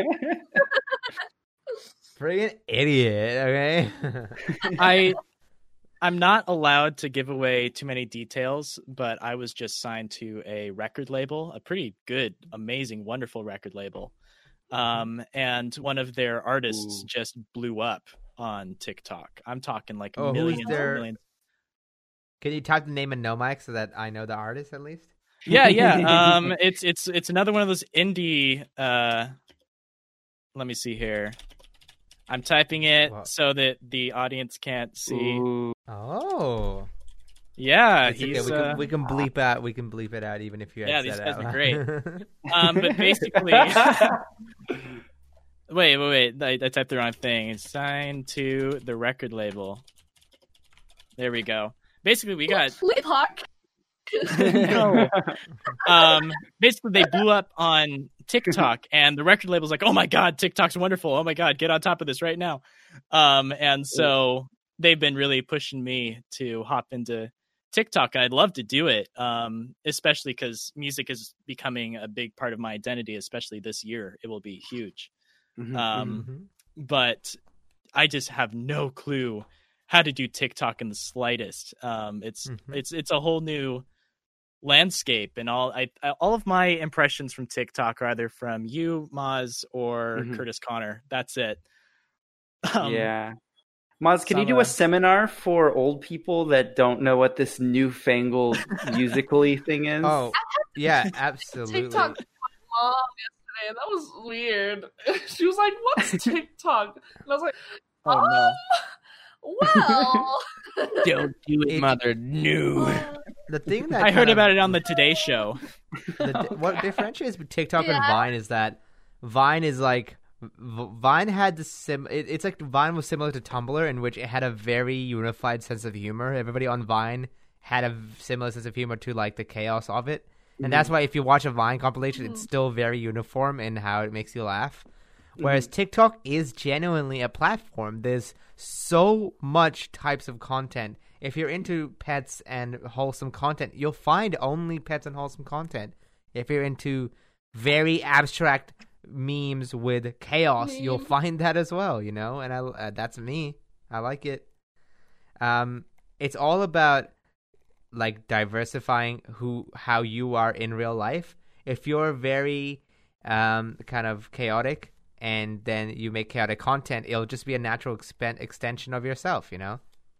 Friggin' idiot, okay? I'm not allowed to give away too many details, but I was just signed to a record label, a pretty good, amazing, wonderful record label. And one of their artists Ooh. just blew up on TikTok. I'm talking like Oh, who's millions their- and millions. Can you type the name and no mic so that I know the artist at least? Yeah. It's another one of those indie. Let me see here. I'm typing it Wow. so that the audience can't see. Ooh. Oh. Yeah, It's okay. he's We can bleep out. We can bleep it out even if you. Yeah, had these said guys it are out great. loud. But basically, wait. I typed the wrong thing. It's signed to the record label. There we go. Basically, we got Leave Hawk. no. Basically, they blew up on TikTok, and the record label's like, "Oh my god, TikTok's wonderful! Oh my god, get on top of this right now!" And so they've been really pushing me to hop into TikTok. I'd love to do it, especially because music is becoming a big part of my identity. Especially this year, it will be huge. Mhm. Mhm. But I just have no clue how to do TikTok in the slightest. It's a whole new landscape, and all of my impressions from TikTok are either from you, Maz, or Mhm. Curtis Connor. That's it. Yeah. Maz, can you do some, a seminar for old people that don't know what this newfangled musically thing is? Oh, yeah, absolutely. TikTok with my mom yesterday. That was weird. She was like, "What's TikTok?" And I was like, Oh no! Well, Don't do it, It- mother. No. The thing that I heard kind of- about it on the Today Show. what differentiates TikTok and Yeah. Vine is that Vine is like Vine had the it's like Vine was similar to Tumblr in which it had a very unified sense of humor. Everybody on Vine had a similar sense of humor to like the chaos of it, and that's why if you watch a Vine compilation, it's still very uniform in how it makes you laugh. Whereas TikTok is genuinely a platform. There's so much types of content. If you're into pets and wholesome content, you'll find only pets and wholesome content. If you're into very abstract memes with chaos, you'll find that as well, you know? And that's me. I like it. It's all about like diversifying how you are in real life. If you're very kind of chaotic and then you make chaotic content, it'll just be a natural extension of yourself, you know?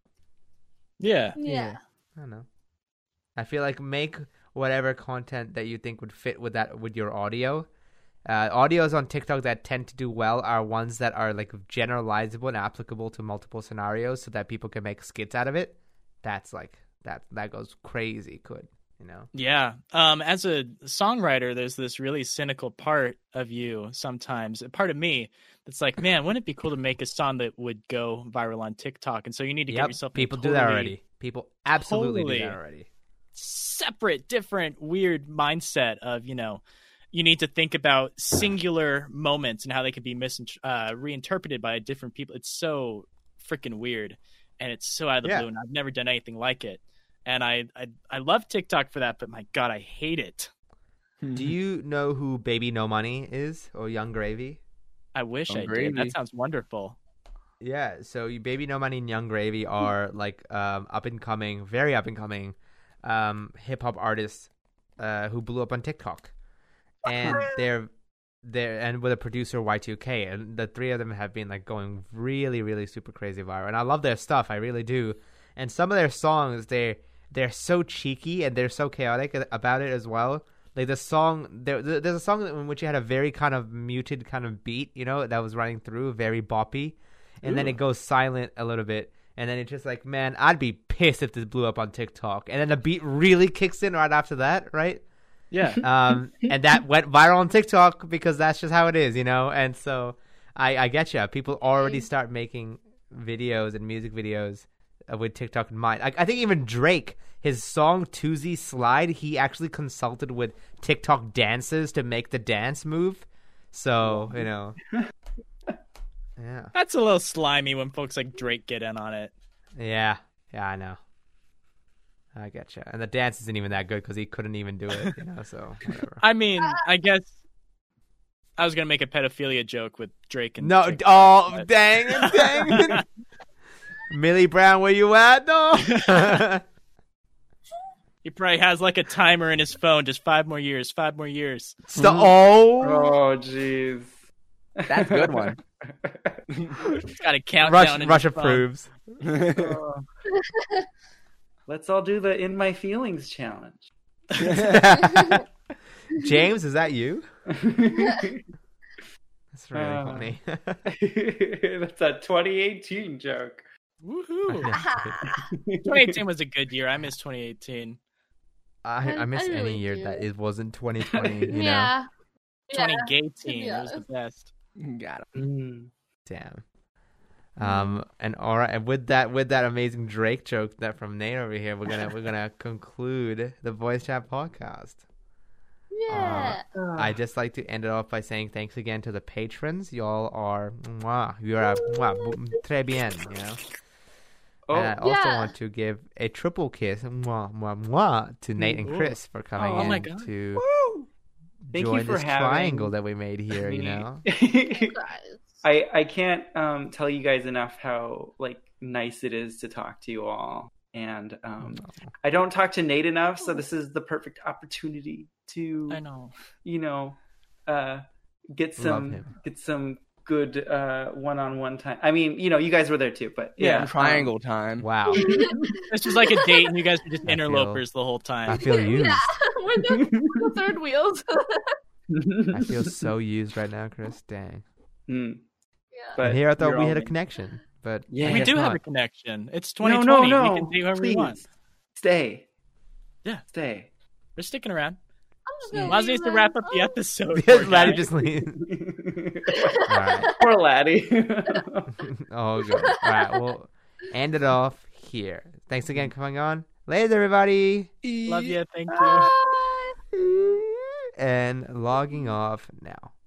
Yeah. yeah. I don't know. I feel like make whatever content that you think would fit with your audio. Audios on TikTok that tend to do well are ones that are like generalizable and applicable to multiple scenarios, so that people can make skits out of it. That's like that goes crazy good, you know. Yeah. As a songwriter, there's this really cynical part of you sometimes, a part of me that's like, man, wouldn't it be cool to make a song that would go viral on TikTok? And so you need to get yourself people a do that totally already. People absolutely totally do that already. separate, different, weird mindset of, you know, you need to think about singular moments and how they could be reinterpreted by different people. It's so freaking weird, and it's so out of the blue, and I've never done anything like it. And I love TikTok for that, but my God, I hate it. Do you know who Baby No Money is, or Young Gravy? I wish I Gravy. did. That sounds wonderful. Yeah, so Baby No Money and Young Gravy are like very up and coming hip hop artists who blew up on TikTok, and they're and with a producer Y2K, and the three of them have been like going really, really super crazy viral, and I love their stuff, I really do. And some of their songs, they're so cheeky and they're so chaotic about it as well. Like the song, there's a song in which you had a very kind of muted kind of beat, you know, that was running through, very boppy. And then it goes silent a little bit. And then it's just like, man, I'd be pissed if this blew up on TikTok. And then the beat really kicks in right after that, right? Yeah. And that went viral on TikTok because that's just how it is, you know? And so I get you. People already start making videos and music videos with TikTok in mind. I think even Drake, his song Tuesday Slide, he actually consulted with TikTok dancers to make the dance move. So, you know. Yeah. That's a little slimy when folks like Drake get in on it. Yeah, I know. I get you. And the dance isn't even that good because he couldn't even do it, you know, so whatever. I mean, I guess I was going to make a pedophilia joke with Drake and No, TikTok, oh, but- dang it. Millie Brown, where you at, though? He probably has like a timer in his phone, just 5 more years. Oh. Oh, jeez. That's a good one. Got a countdown. in Rush his phone. approves. Let's all do the In My Feelings challenge. James, is that you? That's really Uh. funny. That's a 2018 joke. Woohoo! 2018 was a good year. I miss 2018. I miss I any really year do. that it wasn't 2020, you know? Yeah. 2018 Yeah. was the best. Got him. Damn. And all right, and with that amazing Drake joke that from Nate over here, we're gonna conclude the Voice Chat podcast. Yeah. I just like to end it off by saying thanks again to the patrons. Y'all are you're très bien, you know. Oh, And I also Yeah. want to give a triple kiss to Nate and Chris for coming Oh my in God. to Thank join you for this having triangle that we made here, you know. Guys. I can't tell you guys enough how like nice it is to talk to you all, and I don't talk to Nate enough, so this is the perfect opportunity to I know. get Love him. some good one-on-one time. I mean, you guys were there too, but yeah, Triangle time. Wow, This was like a date, and you guys were just I feel- interlopers the whole I time. feel used. Yeah. We're the third wheels. I feel so used right now, Chris. Dang. Mm. Yeah. But And here I thought you're we all had a me. connection. but Yeah. we guess do have not. a connection. It's No, 2020. no, We can do whoever we want. please. Stay. Yeah. Stay. We're sticking around. I'm just gonna Maz leave needs to them. wrap up the Oh. episode. Yes, poor Laddie guy. just leave. All right. Poor laddie. Oh, good. All right, we'll end it off here. Thanks again for coming on. Later, everybody. Love you. Thank you. Bye. And logging off now.